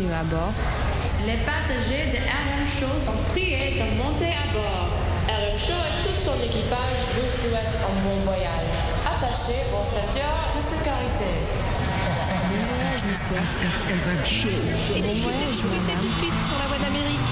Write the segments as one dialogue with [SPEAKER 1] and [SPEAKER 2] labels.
[SPEAKER 1] Bienvenue à bord.
[SPEAKER 2] Les passagers de RM Show sont priés de monter à bord. RM Show et tout son équipage vous souhaitent un bon voyage. Attachez vos ceintures de sécurité.
[SPEAKER 1] Bon voyage, monsieur.
[SPEAKER 3] RM Show.
[SPEAKER 1] Bon voyage, madame.
[SPEAKER 4] Tout de suite sur la voie d'Amérique.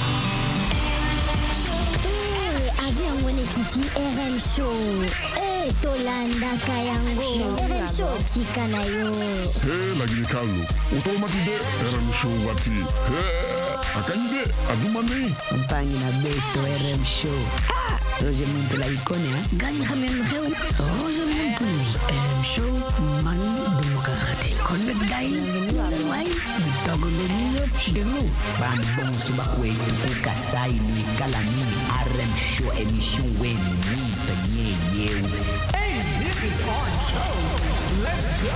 [SPEAKER 5] Avion Monekiti RM Show. Tolanda Kayango. RM Show Tikanayo.
[SPEAKER 3] Lagi Carlo. Automatide RM Show wati. Akande adumani.
[SPEAKER 6] Mpangi na beto RM Show. Roger Muntu la ikone
[SPEAKER 5] Gani Hamen Heu.
[SPEAKER 6] Roger Muntu RM Show mani demokrati. Konnet gai.
[SPEAKER 1] Bienvenue à bord.
[SPEAKER 6] Wai. Bitogo lenyo denu. Bambon subakwe kasai ni kalani. RM Show émission wen ni tanye yeu.
[SPEAKER 7] Hey, this is our show. Let's go.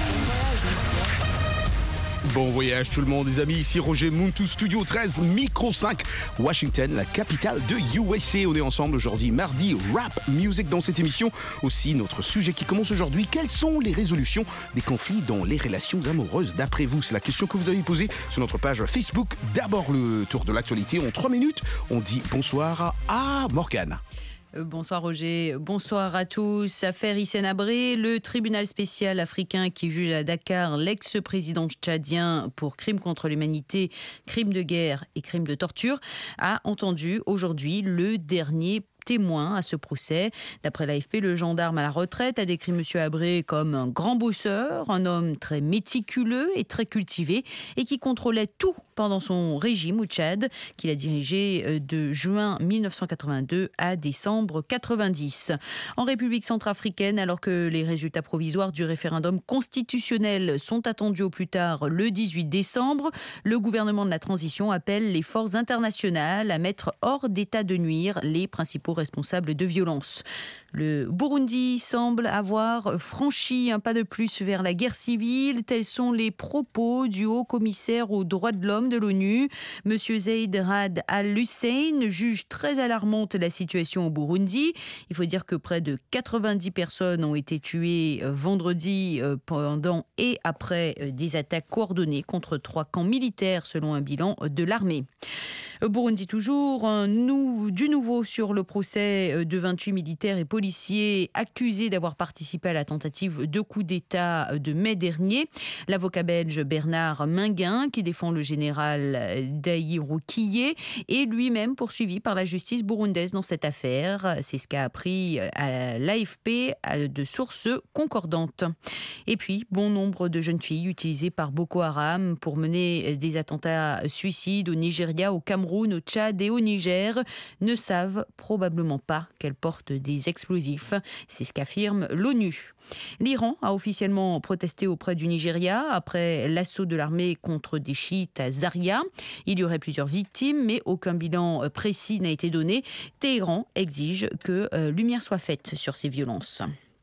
[SPEAKER 8] Bon voyage tout le monde les amis, ici Roger Muntu, Studio 13, Micro 5, Washington, la capitale de USA. On est ensemble aujourd'hui, mardi, rap music dans cette émission. Aussi notre sujet qui commence aujourd'hui, quelles sont les résolutions des conflits dans les relations amoureuses d'après vous? C'est la question que vous avez posée sur notre page Facebook. D'abord le tour de l'actualité en 3 minutes. On dit bonsoir à Morgane.
[SPEAKER 9] Bonsoir Roger, bonsoir à tous. Affaire Hissène Habré, le tribunal spécial africain qui juge à Dakar l'ex-président tchadien pour crimes contre l'humanité, crimes de guerre et crimes de torture, a entendu aujourd'hui le dernier témoin à ce procès. D'après l'AFP, le gendarme à la retraite a décrit M. Habré comme un grand bosseur, un homme très méticuleux et très cultivé et qui contrôlait tout pendant son régime au Tchad, qu'il a dirigé de juin 1982 à décembre 90. En République centrafricaine, alors que les résultats provisoires du référendum constitutionnel sont attendus au plus tard le 18 décembre, le gouvernement de la transition appelle les forces internationales à mettre hors d'état de nuire les principaux responsables de violences. Le Burundi semble avoir franchi un pas de plus vers la guerre civile. Tels sont les propos du haut-commissaire aux droits de l'homme de l'ONU. Monsieur Zeid Rad Al-Hussein juge très alarmante la situation au Burundi. Il faut dire que près de 90 personnes ont été tuées vendredi pendant et après des attaques coordonnées contre 3 camps militaires selon un bilan de l'armée. Burundi toujours, du nouveau sur le procès de 28 militaires et policiers accusés d'avoir participé à la tentative de coup d'État de mai dernier. L'avocat belge Bernard Minguin, qui défend le général Daïrou Kiyé, est lui-même poursuivi par la justice burundaise dans cette affaire. C'est ce qu'a appris à l'AFP de sources concordantes. Et puis, bon nombre de jeunes filles utilisées par Boko Haram pour mener des attentats suicides au Nigeria, au Cameroun, au Tchad et au Niger ne savent probablement pas qu'elles portent des explosifs. C'est ce qu'affirme l'ONU. L'Iran a officiellement protesté auprès du Nigeria après l'assaut de l'armée contre des chiites à Zaria. Il y aurait plusieurs victimes, mais aucun bilan précis n'a été donné. Téhéran exige que lumière soit faite sur ces violences.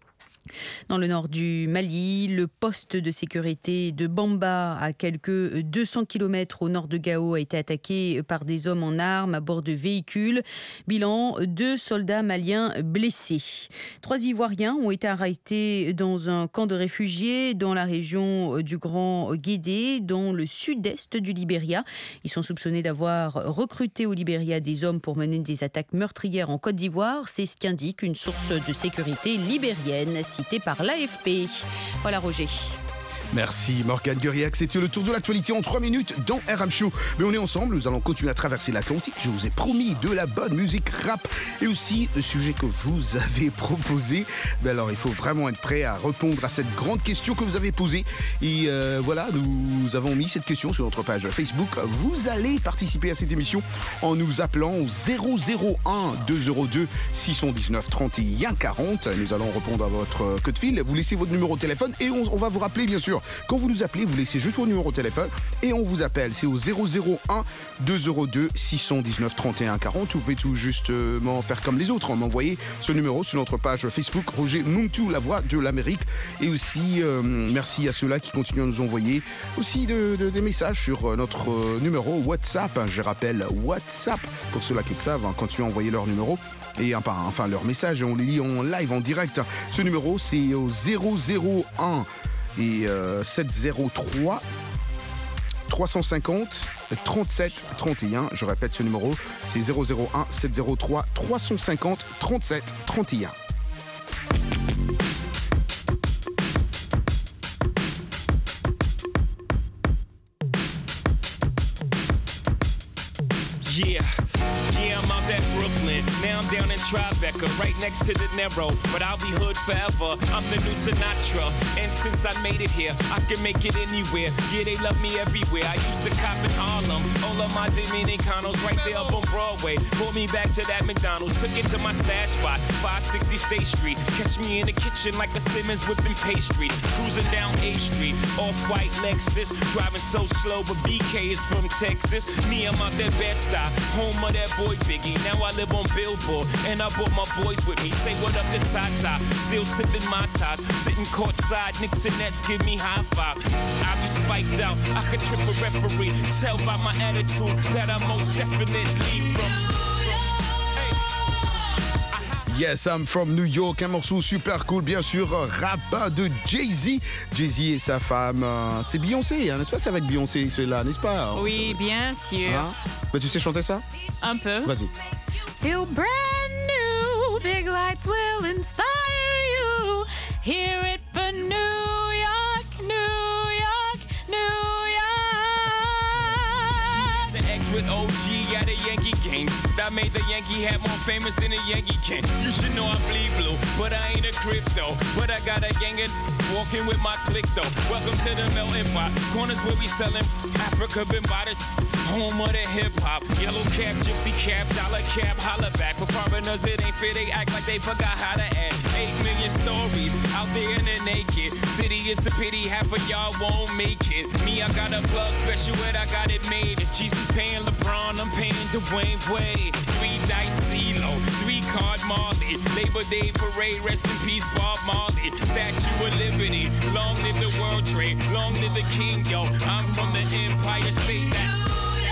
[SPEAKER 9] Dans le nord du Mali, le poste de sécurité de Bamba, à quelques 200 km au nord de Gao, a été attaqué par des hommes en armes à bord de véhicules. Bilan, 2 soldats maliens blessés. 3 Ivoiriens ont été arrêtés dans un camp de réfugiés dans la région du Grand Guédé, dans le sud-est du Libéria. Ils sont soupçonnés d'avoir recruté au Libéria des hommes pour mener des attaques meurtrières en Côte d'Ivoire. C'est ce qu'indique une source de sécurité libérienne cité par l'AFP. Voilà Roger.
[SPEAKER 8] Merci Morgane Gueriac, c'était le tour de l'actualité en 3 minutes dans RM Show. Mais on est ensemble, nous allons continuer à traverser l'Atlantique. Je vous ai promis de la bonne musique rap et aussi le sujet que vous avez proposé. Ben alors il faut vraiment être prêt à répondre à cette grande question que vous avez posée. Et voilà, nous avons mis cette question sur notre page Facebook. Vous allez participer à cette émission en nous appelant au 001 202 619 31 40. Nous allons répondre à votre coup de fil. Vous laissez votre numéro de téléphone et on va vous rappeler bien sûr. Quand vous nous appelez, vous laissez juste votre numéro de téléphone et on vous appelle. C'est au 001 202 619 31 40. Vous pouvez tout justement faire comme les autres, m'envoyer ce numéro sur notre page Facebook Roger Muntu, la voix de l'Amérique. Et aussi, merci à ceux-là qui continuent à nous envoyer aussi des messages sur notre numéro WhatsApp. Je rappelle WhatsApp pour ceux-là qui le savent, continuent à envoyer leur numéro. Et enfin leur message, et on les lit en live, en direct. Ce numéro, c'est au 001 et 703 350 37 31. Je répète ce numéro, c'est 001 703 350 37 31.
[SPEAKER 4] Yeah, I'm out at Brooklyn. Now I'm down in Tribeca, right next to De Niro. But I'll be hood forever. I'm the new Sinatra. And since I made it here, I can make it anywhere. Yeah, they love me everywhere. I used to cop in Harlem. All of my Dominicanos right there up on Broadway. Pulled me back to that McDonald's. Took it to my stash spot, 560 State Street. Catch me in the kitchen like a Simmons whipping pastry. Cruising down A Street, off-white Lexus. Driving so slow, but BK is from Texas. Me, I'm out that Bed-Stuy, home of that boy Biggie. Now I live on Billboard, and I brought my boys with me. Say what up to Tata, still sipping my top. Sitting courtside, Knicks and Nets give me high five. I be spiked out, I could trip a referee. Tell by my attitude that I most definitely from.
[SPEAKER 8] Yes, I'm from New York, un morceau super cool, bien sûr, rap de Jay-Z. Jay-Z et sa femme, c'est Beyoncé, hein, n'est-ce pas? C'est avec Beyoncé, celui-là, n'est-ce pas?
[SPEAKER 10] Oui, bien sûr.
[SPEAKER 8] Hein? Mais tu sais chanter ça?
[SPEAKER 10] Un peu.
[SPEAKER 8] Vas-y.
[SPEAKER 10] Feel brand new, big lights will inspire you. Hear it for New York, New York, New York.
[SPEAKER 4] The X with OG at a Yankee game. That made the Yankee hat more famous than a Yankee can. You should know I bleed blue, but I ain't a crypto. But I got a gang of walking with my click though. Welcome to the melting pot. Corners where we selling Africa been by the home of the hip hop. Yellow cap, gypsy cap, dollar cap, holla back. For foreigners it ain't fair, they act like they forgot how to act. 8 million stories out there in the naked city. It's a pity half of y'all won't make it. Me, I got a plug special and I got it made. If Jesus paying LeBron, I'm paying Dwayne Wade. 3 dice CeeLo, 3 card Marley. Labor Day parade, rest in peace Bob Marley. Statue of Liberty, long live the World Trade, long live the King, yo. I'm from the Empire State, that's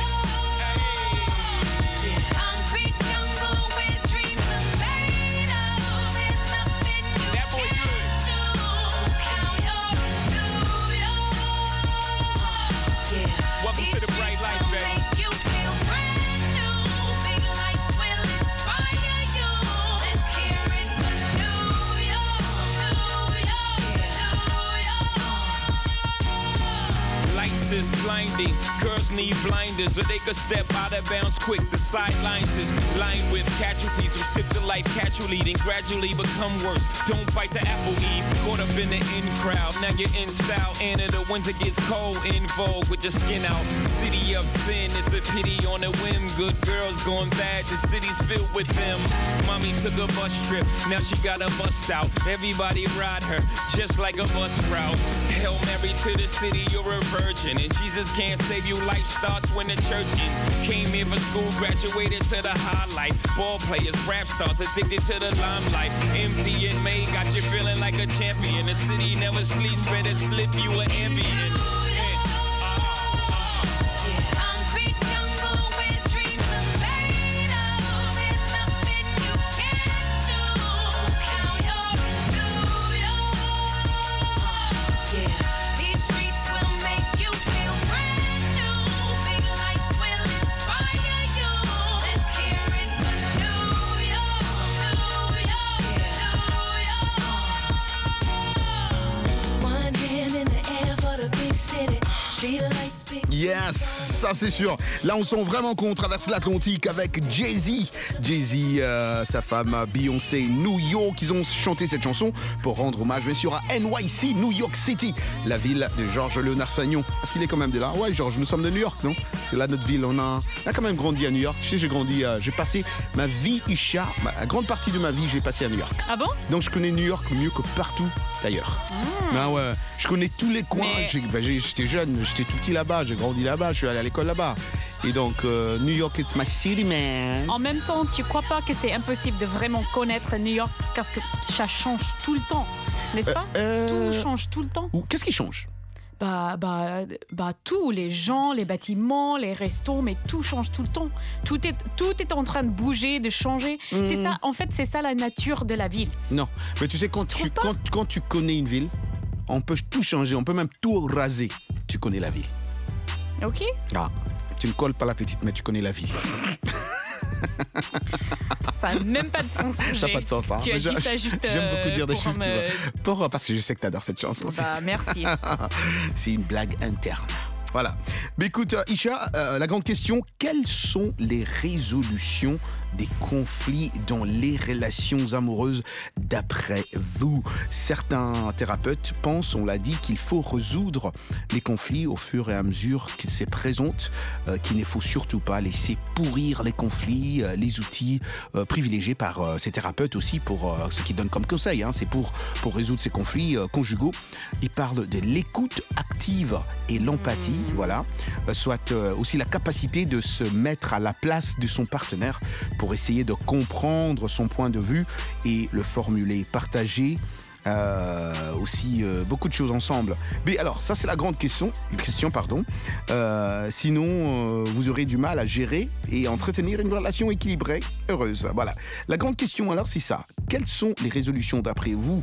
[SPEAKER 4] blinding. Girls need blinders, or they could step out of bounds quick. The sidelines is lined with casualties who sip the life casually, then gradually become worse. Don't bite the apple eve. Caught up in the in crowd, now you're in style. And in the winter gets cold, in vogue with your skin out. City of sin, it's a pity on a whim. Good girls going bad, the city's filled with them. Mommy took a bus trip, now she got a bust out. Everybody ride her, just like a bus route. Hail Mary to the city, you're a virgin. And Jesus can't save you, life starts when the church ends. Came here for school, graduated to the highlight. Ball players, rap stars, addicted to the limelight. Empty and May got you feeling like a champion. The city never sleeps, better slip you an ambient.
[SPEAKER 8] Yes, ça c'est sûr. Là, on sent vraiment qu'on traverse l'Atlantique avec Jay-Z. Jay-Z, sa femme Beyoncé, New York. Ils ont chanté cette chanson pour rendre hommage, bien sûr, à NYC, New York City, la ville de Georges Léonard Sagnon. Parce qu'il est quand même de là. Ouais, Georges, nous sommes de New York, non? C'est là notre ville. On a quand même grandi à New York. Tu sais, j'ai passé ma vie, Isha, la grande partie de ma vie, j'ai passé à New York.
[SPEAKER 10] Ah bon?
[SPEAKER 8] Donc, je connais New York mieux que partout ailleurs. Ah ouais, je connais tous les coins. Mais... J'étais jeune, j'étais tout petit là-bas, j'ai grandi là-bas, je suis allé à l'école là-bas. Et donc, New York, it's my city, man.
[SPEAKER 10] En même temps, tu crois pas que c'est impossible de vraiment connaître New York parce que ça change tout le temps, n'est-ce pas? Tout change tout le temps.
[SPEAKER 8] Qu'est-ce qui change?
[SPEAKER 10] Tout, les gens, les bâtiments, les restos, mais tout change tout le temps. Tout est en train de bouger, de changer. C'est ça, en fait, c'est ça la nature de la ville.
[SPEAKER 8] Non, mais tu sais, quand tu connais une ville, on peut tout changer, on peut même tout raser. Tu connais la ville.
[SPEAKER 10] Ok.
[SPEAKER 8] Ah, tu ne colles pas la petite, mais tu connais la vie.
[SPEAKER 10] Ça n'a même pas de sens.
[SPEAKER 8] Ça n'a pas de sens. Hein.
[SPEAKER 10] Tu as dit ça juste
[SPEAKER 8] j'aime beaucoup dire des choses parce que je sais que tu adores cette chanson.
[SPEAKER 10] Bah, merci.
[SPEAKER 8] C'est une blague interne. Voilà. Mais écoute, Isha, la grande question, quelles sont les résolutions des conflits dans les relations amoureuses d'après vous? Certains thérapeutes pensent, on l'a dit, qu'il faut résoudre les conflits au fur et à mesure qu'ils se présentent, qu'il ne faut surtout pas laisser pourrir les conflits, les outils privilégiés par ces thérapeutes aussi pour ce qu'ils donnent comme conseil, hein, c'est pour résoudre ces conflits conjugaux. Ils parlent de l'écoute active et l'empathie, voilà, soit aussi la capacité de se mettre à la place de son partenaire pour essayer de comprendre son point de vue et le formuler, partager aussi beaucoup de choses ensemble. Mais alors, ça c'est la grande question. Sinon, vous aurez du mal à gérer et entretenir une relation équilibrée, heureuse. Voilà. La grande question alors, c'est ça. Quelles sont les résolutions d'après vous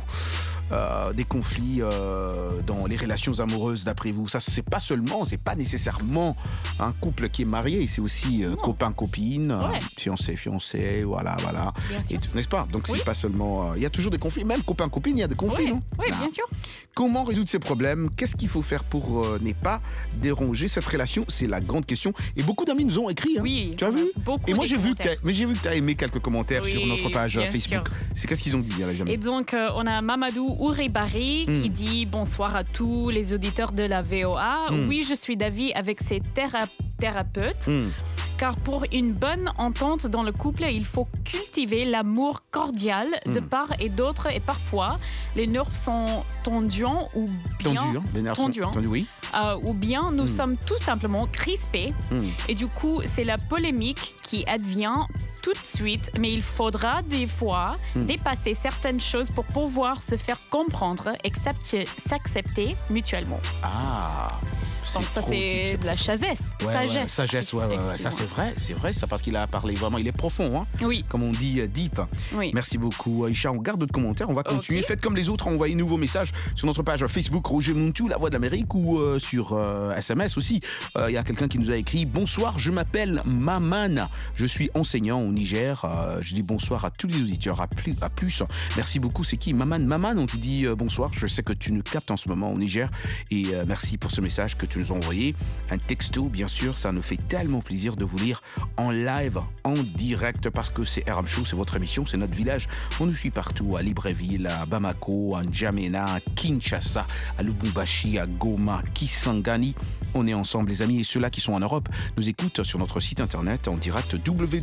[SPEAKER 8] des conflits dans les relations amoureuses d'après vous? Ça, c'est pas nécessairement un couple qui est marié, c'est aussi copain-copine, fiancé, voilà. N'est-ce pas? Donc c'est pas seulement... Il y a toujours des conflits, même copain-copine, il y a des conflits, non?
[SPEAKER 10] Oui, bien sûr.
[SPEAKER 8] Comment résoudre ces problèmes? Qu'est-ce qu'il faut faire pour ne pas déranger cette relation? C'est la grande question. Et beaucoup d'amis nous ont écrit. Hein.
[SPEAKER 10] Oui.
[SPEAKER 8] Tu as vu?
[SPEAKER 10] Beaucoup.
[SPEAKER 8] Et moi, j'ai vu que tu as aimé quelques commentaires sur notre page Facebook.
[SPEAKER 10] Sûr.
[SPEAKER 8] C'est qu'est-ce qu'ils ont dit, les amis?
[SPEAKER 10] Et donc, on a Mamadou Ouribari qui dit bonsoir à tous les auditeurs de la VOA. Oui, je suis d'avis avec ces thérapeutes. Car pour une bonne entente dans le couple, il faut cultiver l'amour cordial de part et d'autre. Et parfois, les nerfs sont tendus ou bien... Tendus,
[SPEAKER 8] oui.
[SPEAKER 10] Ou bien nous sommes tout simplement crispés. Et du coup, c'est la polémique qui advient tout de suite. Mais il faudra des fois dépasser certaines choses pour pouvoir se faire comprendre et s'accepter mutuellement.
[SPEAKER 8] Ah.
[SPEAKER 10] Donc ça c'est de la sagesse.
[SPEAKER 8] Sagesse, ça c'est vrai, ça parce qu'il a parlé vraiment, il est profond, hein.
[SPEAKER 10] Oui.
[SPEAKER 8] Comme on dit, deep.
[SPEAKER 10] Oui.
[SPEAKER 8] Merci beaucoup, Aïcha. On garde d'autres commentaires, on va continuer. Okay. Faites comme les autres, envoyez-nous vos messages sur notre page Facebook Roger Muntu, La Voix de l'Amérique, ou sur SMS aussi. Il y a quelqu'un qui nous a écrit: bonsoir, je m'appelle Maman, je suis enseignant au Niger. Je dis bonsoir à tous les auditeurs, à plus. Merci beaucoup. C'est qui? Maman, on te dit bonsoir. Je sais que tu nous captes en ce moment au Niger et merci pour ce message que tu nous as envoyé. Un texto, bien sûr, ça nous fait tellement plaisir de vous lire en live, en direct, parce que c'est RM Show, c'est votre émission, c'est notre village. On nous suit partout, à Libreville, à Bamako, à N'Djamena, à Kinshasa, à Lubumbashi, à Goma, Kisangani. On est ensemble, les amis, et ceux-là qui sont en Europe nous écoutent sur notre site internet en direct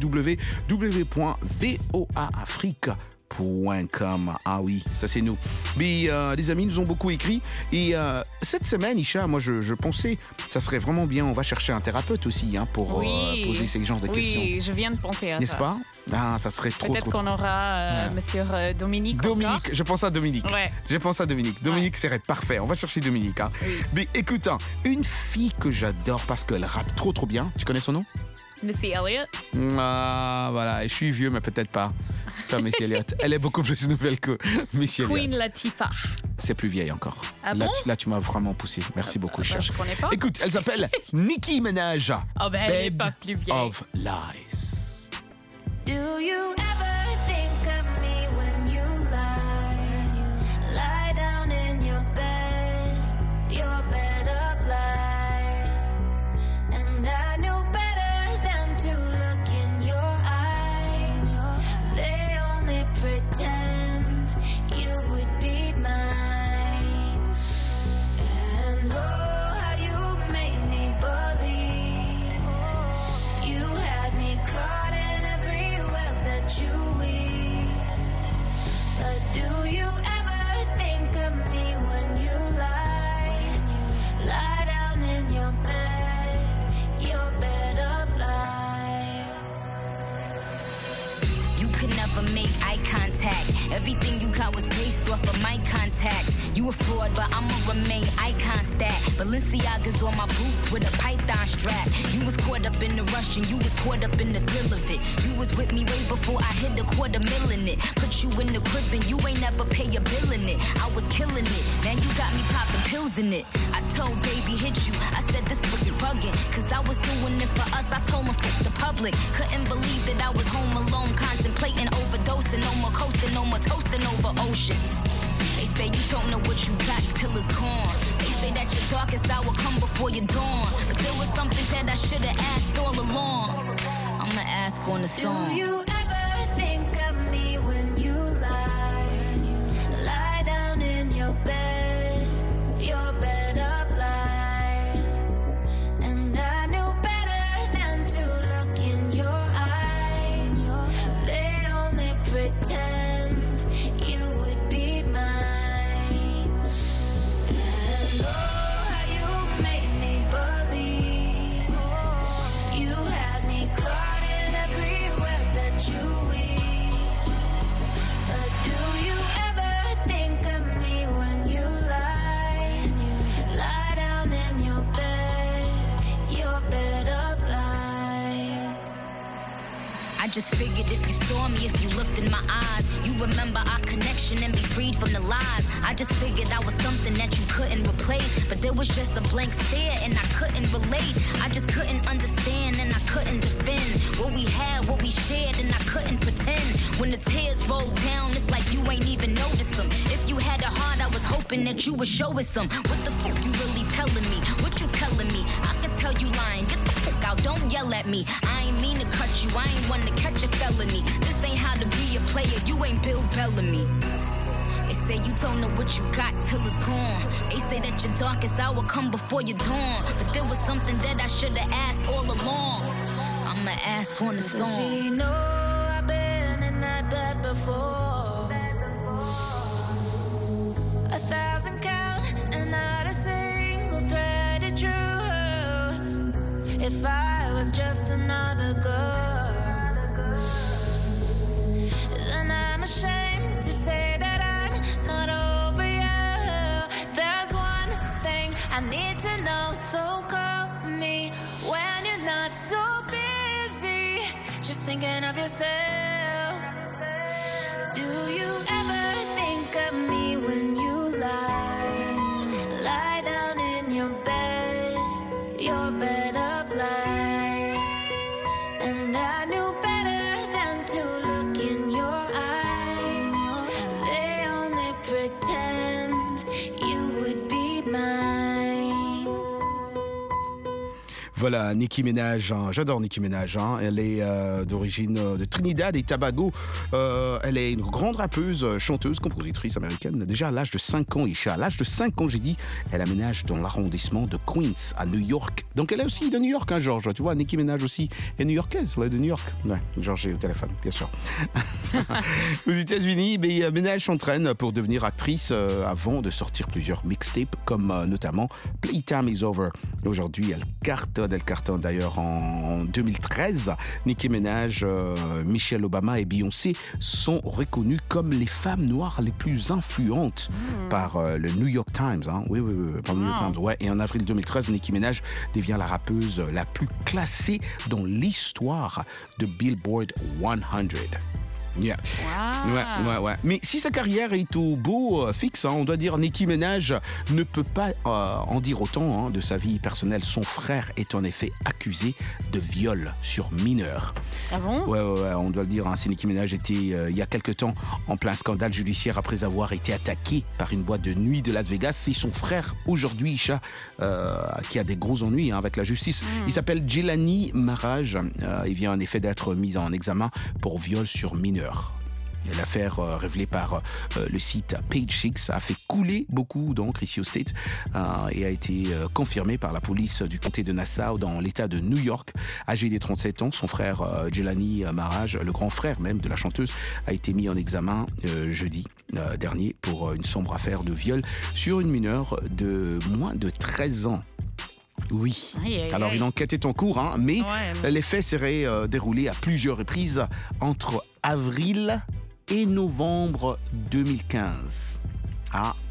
[SPEAKER 8] www.voaafrique.com. Ah oui, ça c'est nous. Mais les amis nous ont beaucoup écrit et cette semaine, Isha, moi je pensais ça serait vraiment bien, on va chercher un thérapeute aussi pour poser ces genres de questions.
[SPEAKER 10] Oui, je viens de penser à
[SPEAKER 8] N'est-ce
[SPEAKER 10] ça.
[SPEAKER 8] pas? Ah, ça serait trop.
[SPEAKER 10] Peut-être qu'on aura monsieur Dominique.
[SPEAKER 8] Dominique, je pense à Dominique.
[SPEAKER 10] Ouais.
[SPEAKER 8] Je pense à Dominique. Dominique serait parfait. On va chercher Dominique. Hein.
[SPEAKER 10] Oui.
[SPEAKER 8] Mais écoute, une fille que j'adore parce qu'elle rappe trop bien. Tu connais son nom?
[SPEAKER 10] Missy Elliott.
[SPEAKER 8] Ah, voilà. Et je suis vieux, mais peut-être pas. Pas Missy Elliott. Elle est beaucoup plus nouvelle que Missy Elliott.
[SPEAKER 10] Queen Latifah.
[SPEAKER 8] C'est plus vieille encore.
[SPEAKER 10] Ah
[SPEAKER 8] là,
[SPEAKER 10] bon?
[SPEAKER 8] là, tu m'as vraiment poussé. Merci beaucoup, cher.
[SPEAKER 10] Je connais pas.
[SPEAKER 8] Écoute, elle s'appelle Nicki Minaj.
[SPEAKER 10] Oh ben, elle est pas plus vieille.
[SPEAKER 8] Of Lies.
[SPEAKER 11] Do you ever think of me when you lie down in your bed of lies? And I knew better than to look in your eyes. They only pretend you would be mine. And oh, how you made me believe you had me caught in every web that you weave. But do you ever think of me when you lie down in your bed of lies?
[SPEAKER 12] You could never make eye contact. Everything you got was based off of my contacts. You a fraud, but I'ma remain icon stat. Balenciaga's on my boots with a python strap. You was caught caught up in the rush and you was caught up in the thrill of it. You was with me way before I hit $250,000 in it. Put you in the crib and you ain't never pay a bill in it. I was killing it, now you got me popping pills in it. I told baby hit you, I said this looking bugging. Cause I was doing it for us, I told him fuck the public. Couldn't believe that I was home alone, contemplating overdosing. No more coasting, no more toasting over oceans. They say you don't know what you got till it's gone. They say that your darkest hour come before your dawn. But there was something that I should've asked all along. I'ma ask on the song.
[SPEAKER 11] Do you ever think of me when you lie down in your bed of lies? And I knew better than to look in your eyes. They only pretend you would be mine. And oh, how you made me believe. You had me caught in every web that you weave. But do you ever think of me when you lie down in your bed of lies?
[SPEAKER 12] I just figured if you saw me, if you looked in my eyes, you remember our connection and be freed from the lies. I just figured I was something that you couldn't replace. But there was just a blank stare and I couldn't relate. I just couldn't understand and I couldn't defend what we had, what we shared, and I couldn't pretend. When the tears rolled down, it's like you ain't even noticed them. If you had a heart, I was hoping that you would show us some. What the fuck you really telling me? What you telling me? I could tell you lying. Get the fuck out, don't yell at me. I ain't mean to cut you, I ain't want to catch a felony. This ain't how to be a player, you ain't Bill Bellamy. They say you don't know what you got till it's gone. They say that your darkest hour come before your dawn. But there was something that I should've asked all along. I'ma ask on the
[SPEAKER 11] Does
[SPEAKER 12] song.
[SPEAKER 11] she know I've been in that bed before? 1,000 count and not a single thread of truth. If I was just another girl, then I'm ashamed to say that I'm not over you. There's one thing I need to know, so call me when you're not so busy, just thinking of yourself. Do you ever think of me when you lie down in your bed of lies? And I knew better than to look in your eyes. They only pretend you would be mine.
[SPEAKER 8] Voilà, Nicki Minaj, hein. J'adore Nicki Minaj, hein. Elle est d'origine de Trinidad et Tobago. Elle est une grande rappeuse, chanteuse, compositrice américaine. Déjà à l'âge de 5 ans, Isha. À l'âge de 5 ans, j'ai dit, elle aménage dans l'arrondissement de Queens, à New York. Donc elle est aussi de New York, hein, Georges. Tu vois, Nicki Minaj aussi est new-yorkaise, là, de New York. Ouais, Georges est au téléphone, bien sûr. Aux États-Unis, Minaj s'entraîne pour devenir actrice avant de sortir plusieurs mixtapes, comme notamment Playtime is Over. Aujourd'hui, elle cartonne d'ailleurs en 2013. Nicki Minaj, Michelle Obama et Beyoncé sont reconnues comme les femmes noires les plus influentes par le New York Times. Hein. Oui, par le New York Times. Ouais. Et en avril 2013, Nicki Minaj devient la rappeuse la plus classée dans l'histoire de Billboard 100. Yeah. Wow. Ouais. Mais si sa carrière est au beau fixe, hein, on doit dire Nicki Minaj ne peut pas en dire autant hein, de sa vie personnelle. Son frère est en effet accusé de viol sur mineur.
[SPEAKER 10] Ah bon?
[SPEAKER 8] Ouais, on doit le dire. Hein, si Nicki Minaj était il y a quelque temps en plein scandale judiciaire après avoir été attaqué par une boîte de nuit de Las Vegas, c'est son frère aujourd'hui, Isha, qui a des gros ennuis hein, avec la justice. Il s'appelle Jelani Maraj. Il vient en effet d'être mis en examen pour viol sur mineur. L'affaire révélée par le site Page Six a fait couler beaucoup d'encre ici au States et a été confirmée par la police du comté de Nassau dans l'état de New York. Âgé des 37 ans, son frère Jelani Maraj, le grand frère même de la chanteuse, a été mis en examen jeudi dernier pour une sombre affaire de viol sur une mineure de moins de 13 ans. Oui. Alors une enquête est en cours, hein, mais les faits seraient déroulés à plusieurs reprises entre avril et novembre 2015.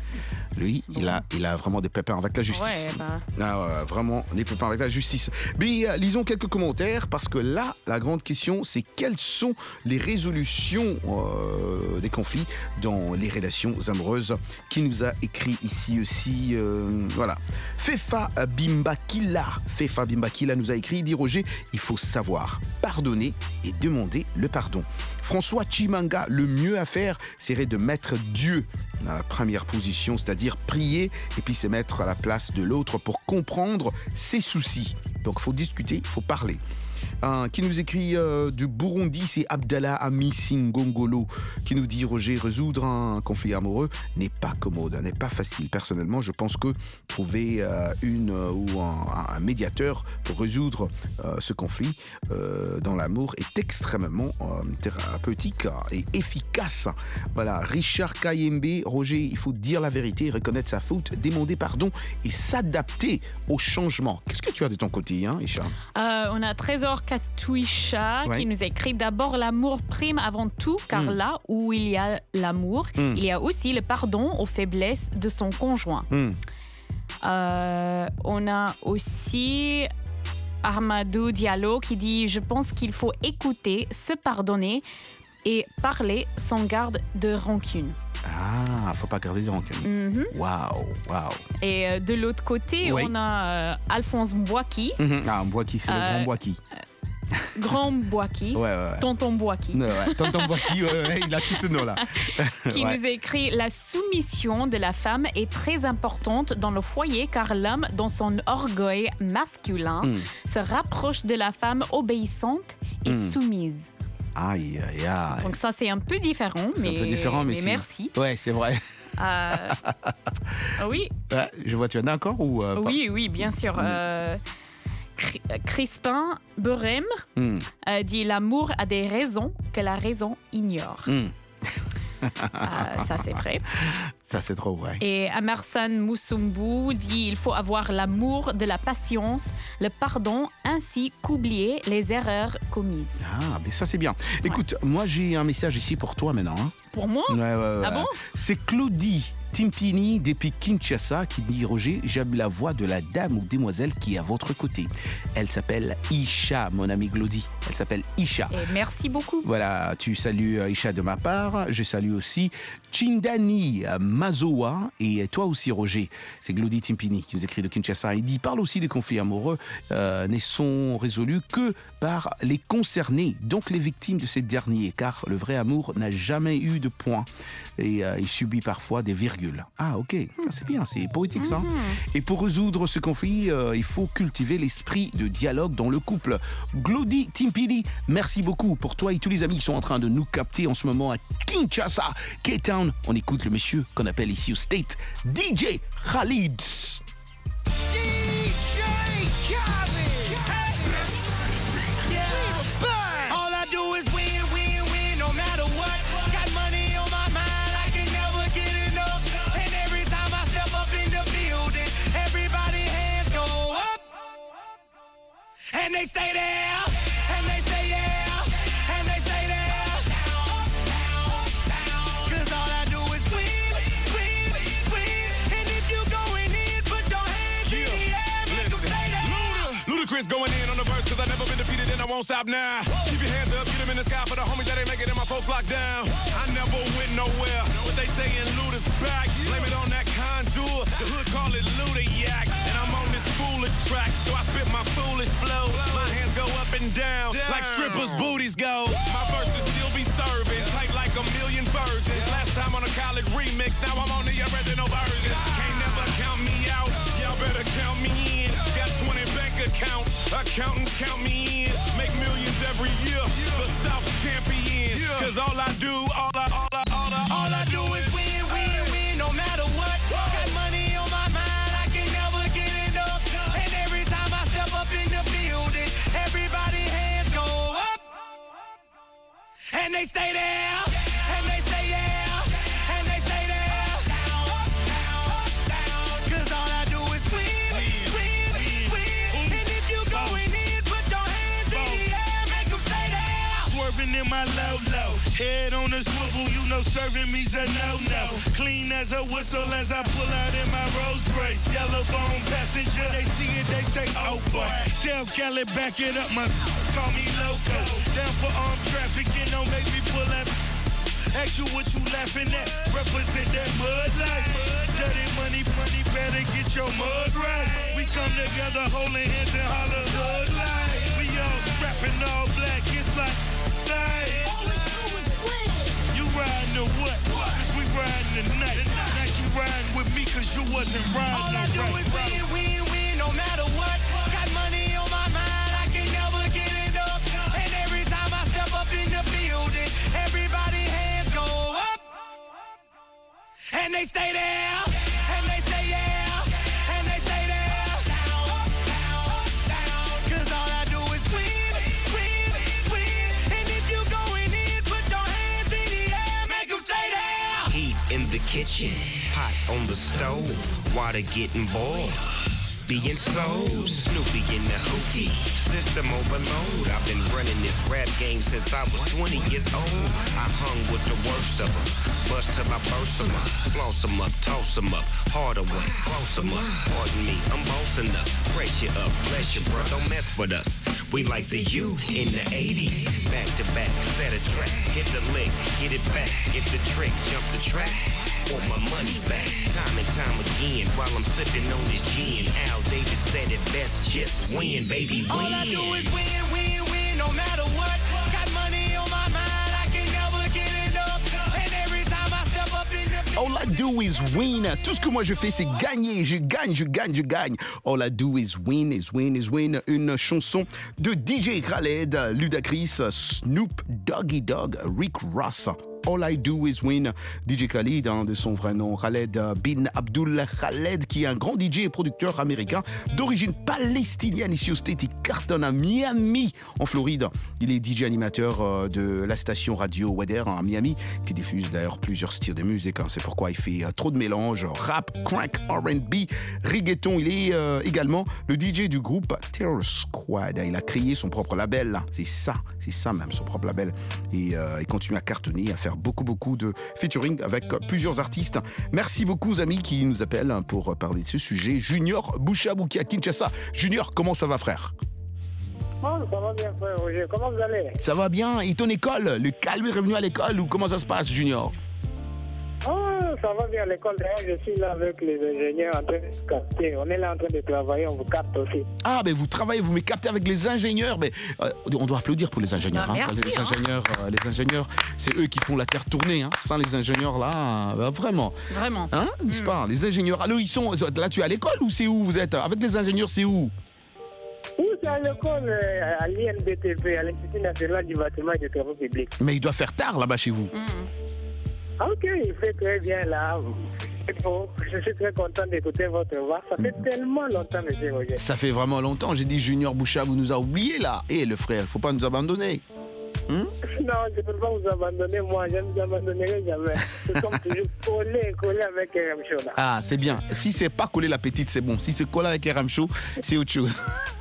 [SPEAKER 8] Lui, il a vraiment des pépins avec la justice.
[SPEAKER 10] Ouais, bah.
[SPEAKER 8] Vraiment des pépins avec la justice. Mais lisons quelques commentaires parce que là, la grande question, c'est quelles sont les résolutions des conflits dans les relations amoureuses, qui nous a écrit ici aussi. Voilà. Fefa Bimbakila nous a écrit, dit Roger, il faut savoir pardonner et demander le pardon. François Chimanga, le mieux à faire serait de mettre Dieu dans la première position, c'est-à-dire prier et puis se mettre à la place de l'autre pour comprendre ses soucis. Donc il faut discuter, il faut parler. Qui nous écrit du Burundi, c'est Abdallah Ami Singongolo qui nous dit Roger, résoudre un conflit amoureux n'est pas commode, n'est pas facile. Personnellement, je pense que trouver un médiateur pour résoudre ce conflit dans l'amour est extrêmement thérapeutique et efficace. Voilà, Richard Kayembe, Roger, il faut dire la vérité, reconnaître sa faute, demander pardon et s'adapter au changement. Qu'est-ce que tu as de ton côté, hein, Richard?
[SPEAKER 10] On a Trésor Katouisha qui nous écrit d'abord l'amour prime avant tout, car là où il y a l'amour, il y a aussi le pardon aux faiblesses de son conjoint. On a aussi Armadou Diallo qui dit je pense qu'il faut écouter, se pardonner et parler sans garde de rancune.
[SPEAKER 8] Ah, faut pas garder de rancune. Waouh.
[SPEAKER 10] Et de l'autre côté, on a Alphonse Mbouaki.
[SPEAKER 8] Mbouaki, c'est le grand Mbouaki.
[SPEAKER 10] Grand Mbouaki. Tonton Mbouaki.
[SPEAKER 8] Tonton Mbouaki, il a tout ce nom-là.
[SPEAKER 10] Qui nous écrit la soumission de la femme est très importante dans le foyer car l'homme, dans son orgueil masculin, se rapproche de la femme obéissante et soumise.
[SPEAKER 8] Aïe.
[SPEAKER 10] Donc ça, c'est un peu différent, mais merci.
[SPEAKER 8] Ouais, c'est vrai.
[SPEAKER 10] Oui.
[SPEAKER 8] Je vois, tu es d'accord ou
[SPEAKER 10] Oui, bien sûr. Crispin Berem dit l'amour a des raisons que la raison ignore. Ça, c'est vrai.
[SPEAKER 8] Ça, c'est trop vrai.
[SPEAKER 10] Et Amersan Moussoumbou dit il faut avoir l'amour, de la patience, le pardon, ainsi qu'oublier les erreurs commises.
[SPEAKER 8] Ah, mais ça, c'est bien. Écoute, moi, j'ai un message ici pour toi maintenant. Hein.
[SPEAKER 10] Pour moi? Ah bon?
[SPEAKER 8] C'est Claudie Timpini depuis Kinshasa qui dit Roger, j'aime la voix de la dame ou demoiselle qui est à votre côté. Elle s'appelle Isha, mon amie Claudie. Elle s'appelle Isha.
[SPEAKER 10] Et merci beaucoup.
[SPEAKER 8] Voilà, tu salues Isha de ma part. Je salue aussi Chindani Mazoa et toi aussi Roger. C'est Claudie Timpini qui nous écrit de Kinshasa. Il dit parle aussi des conflits amoureux ne sont résolus que par les concernés, donc les victimes de ces derniers, car le vrai amour n'a jamais eu de point et il subit parfois des virgules. Ah ok, ça c'est bien, c'est poétique ça. Et pour résoudre ce conflit, il faut cultiver l'esprit de dialogue dans le couple. Claudie Timpini, merci beaucoup pour toi et tous les amis qui sont en train de nous capter en ce moment à Kinshasa, Cape Town. On écoute le monsieur qu'on appelle ici au State, DJ Khalid.
[SPEAKER 13] And they stay there, and they say yeah, and they say there. Cause all I do is win. And if you going in, put your hands in the air, make them stay there.
[SPEAKER 14] Ludacris going in on the verse cause I never been defeated and I won't stop now. Keep your hands up, get them in the sky for the homies that ain't make it and my folks locked down. I never went nowhere, but they saying Luda's back. Blame it on that contour, the hood call it Ludayak. And I'm on this foolish track, so I spit my foolish flow. My hands go up and down, like strippers' booties go. My verses still be serving, tight like a million virgins. Last time on a college remix, now I'm on the original version. Can't never count me out, y'all better count me in. Got 20 bank accounts, accountants count me in. Make millions every year, the South champion. Cause all I do, all I do is win, no matter what. Got money on my mind, I can never get enough. And every time I step up in the building, everybody hands go up. And they stay there, and they say yeah, and they stay there. Cause all I do is win. And if you going in, put your hands in the air, make them stay there. Swerving
[SPEAKER 15] rolling in my low. Head on a swivel, you know serving me's a no-no. Clean as a whistle as I pull out in my Rolls Royce. Yellow bone passenger, they see it, they say, oh boy. Tell Cali, back it up, my call me loco. Down for armed trafficking, don't make me pull up. Ask you what you laughing at, represent that mud life. Dirty money, better get your mud right. We come together holding hands and holler hood life. We all strapping all black, it's like life. You riding or what? Cause we riding tonight. Now you riding with me cause you wasn't riding.
[SPEAKER 13] All I do is win, no matter what. Got money on my mind, I can never get it up. And every time I step up in the building, everybody hands go up. And they stay there, and they say yeah, and they stay there. Cause all I do is win. And if you going in, put your hands in the air, make them stay there.
[SPEAKER 16] Heat in the kitchen, pot on the stove, water getting boiled. Being sold, Snoopy in the hootie, system overload. I've been running this rap game since I was 20 years old. I hung with the worst of them, bust till I burst them up, floss them up, toss them up, harder way, close them up. Pardon me, I'm bossing up, brace you up, bless you, bro, don't mess with us. We like the U in the 80s, back to back, set a track, hit the lick, get it back, get the trick, jump the track. Want my money back, time and time again, while I'm sipping on this gin. Al Davis said it best, just win, baby, win.
[SPEAKER 13] All I do is win, no matter what. Got money on my mind, I can never get it up. And every time I step up in the
[SPEAKER 8] All I do is win. Tout ce que moi je fais, c'est gagner. Je gagne. All I do is win. Une chanson de DJ Khaled, Ludacris, Snoop Doggy Dogg, Rick Ross. All I Do Is Win, DJ Khaled, de son vrai nom, Khaled bin Abdul Khaled, qui est un grand DJ et producteur américain d'origine palestinienne ici au State. Il cartonne à Miami, en Floride. Il est DJ animateur de la station radio Weather à Miami, qui diffuse d'ailleurs plusieurs styles de musique. C'est pourquoi il fait trop de mélanges, rap, crank, R&B, reggaeton. Il est également le DJ du groupe Terror Squad. Il a créé son propre label. C'est ça même, son propre label. Et il continue à cartonner, à faire beaucoup de featuring avec plusieurs artistes. Merci beaucoup aux amis qui nous appellent pour parler de ce sujet. Junior Bouchabou qui est à Kinshasa. Junior, comment ça va, frère?
[SPEAKER 17] Oh, ça va bien, frère Roger. Comment vous allez?
[SPEAKER 8] Ça va bien. Et ton école? Le calme est revenu à l'école ou comment ça se passe, Junior?
[SPEAKER 17] Oh, ça va bien à l'école. D'ailleurs, je suis là avec les ingénieurs en train de capter. On est là en train de travailler, on vous capte aussi.
[SPEAKER 8] Ah, ben vous travaillez, vous me captez avec les ingénieurs. Mais, on doit applaudir pour les ingénieurs.
[SPEAKER 10] Ah, merci,
[SPEAKER 8] les ingénieurs, c'est eux qui font la terre tourner. Sans les ingénieurs, là, vraiment.
[SPEAKER 10] Vraiment.
[SPEAKER 8] Hein, n'est-ce pas? Les ingénieurs, alors ils sont... Là, tu es à l'école ou c'est où vous êtes? Avec les ingénieurs, c'est où?
[SPEAKER 17] Oui, c'est à l'école, à l'INBTP, à l'Institut National du Bâtiment et des Travaux Publics.
[SPEAKER 8] Mais il doit faire tard là-bas chez vous.
[SPEAKER 17] Ok, il fait très bien là. Je suis très content d'écouter votre voix. Ça fait tellement longtemps, monsieur Roger.
[SPEAKER 8] Ça fait vraiment longtemps. J'ai dit Junior Boucha, vous nous a oubliés là. Eh, le frère, faut pas nous abandonner.
[SPEAKER 17] Non, je ne peux pas vous abandonner, moi. Je ne vous abandonnerai jamais. Nous sommes toujours collés avec RM Show. Là.
[SPEAKER 8] Ah, c'est bien. Si c'est pas collé la petite, c'est bon. Si c'est collé avec RM Show, c'est autre chose.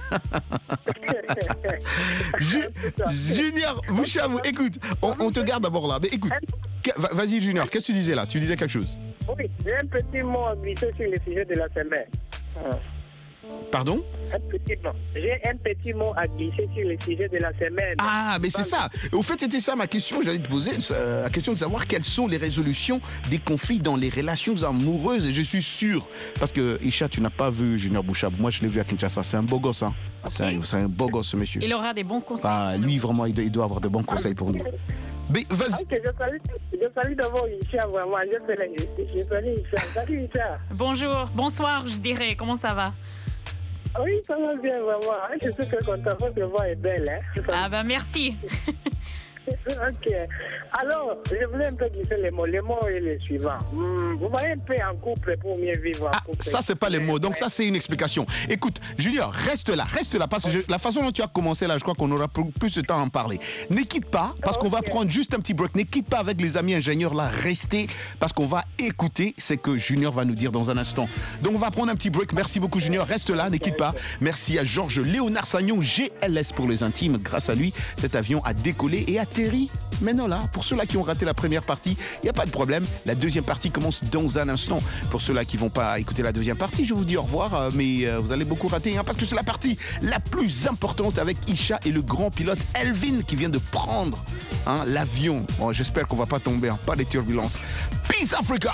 [SPEAKER 8] Junior Boucha, écoute, on te garde d'abord là. Mais écoute, vas-y Junior, qu'est-ce que tu disais là? Tu disais quelque chose?
[SPEAKER 17] Oui, j'ai un petit mot à glisser sur le sujet de la semaine.
[SPEAKER 8] Pardon?
[SPEAKER 17] J'ai un petit mot à glisser sur le sujet de la semaine.
[SPEAKER 8] Ah, mais c'est ça. Au fait, c'était ça ma question. J'allais te poser la question de savoir quelles sont les résolutions des conflits dans les relations amoureuses. Et je suis sûr, parce que Isha, tu n'as pas vu Junior Boucha. Moi, je l'ai vu à Kinshasa. C'est un beau gosse. Hein. Okay. C'est un beau gosse, ce monsieur.
[SPEAKER 10] Il aura des bons conseils.
[SPEAKER 8] Ah, lui, vraiment, il doit avoir de bons conseils pour nous. Mais vas-y.
[SPEAKER 17] Okay, je salue d'abord Isha, vraiment. Je salue Isha. Salut Isha.
[SPEAKER 10] Bonjour, bonsoir, je dirais. Comment ça va?
[SPEAKER 17] Oui, ça va bien, vraiment. Je suis très content. Votre voix est belle. Hein?
[SPEAKER 10] Ah, bah merci.
[SPEAKER 17] Ok. Alors, je voulais un peu glisser les mots. Les mots est le suivant. Vous voyez un peu en couple pour mieux vivre en couple.
[SPEAKER 8] Ça, c'est pas les mots. Donc, ça, c'est une explication. Écoute, Junior, reste là. Parce que la façon dont tu as commencé là, je crois qu'on aura plus de temps à en parler. Ne quitte pas, parce qu'on va prendre juste un petit break. Ne quitte pas avec les amis ingénieurs là. Restez, parce qu'on va écouter ce que Junior va nous dire dans un instant. Donc, on va prendre un petit break. Merci beaucoup, Junior. Reste là, ne quitte pas. Merci à Georges Léonard Sagnon, GLS pour les intimes. Grâce à lui, cet avion a décollé et a atterri maintenant là. Pour ceux-là qui ont raté la première partie, il n'y a pas de problème. La deuxième partie commence dans un instant. Pour ceux-là qui ne vont pas écouter la deuxième partie, je vous dis au revoir, mais vous allez beaucoup rater, parce que c'est la partie la plus importante avec Isha et le grand pilote Elvin qui vient de prendre l'avion. Bon, j'espère qu'on ne va pas tomber, pas de turbulences. Peace Africa!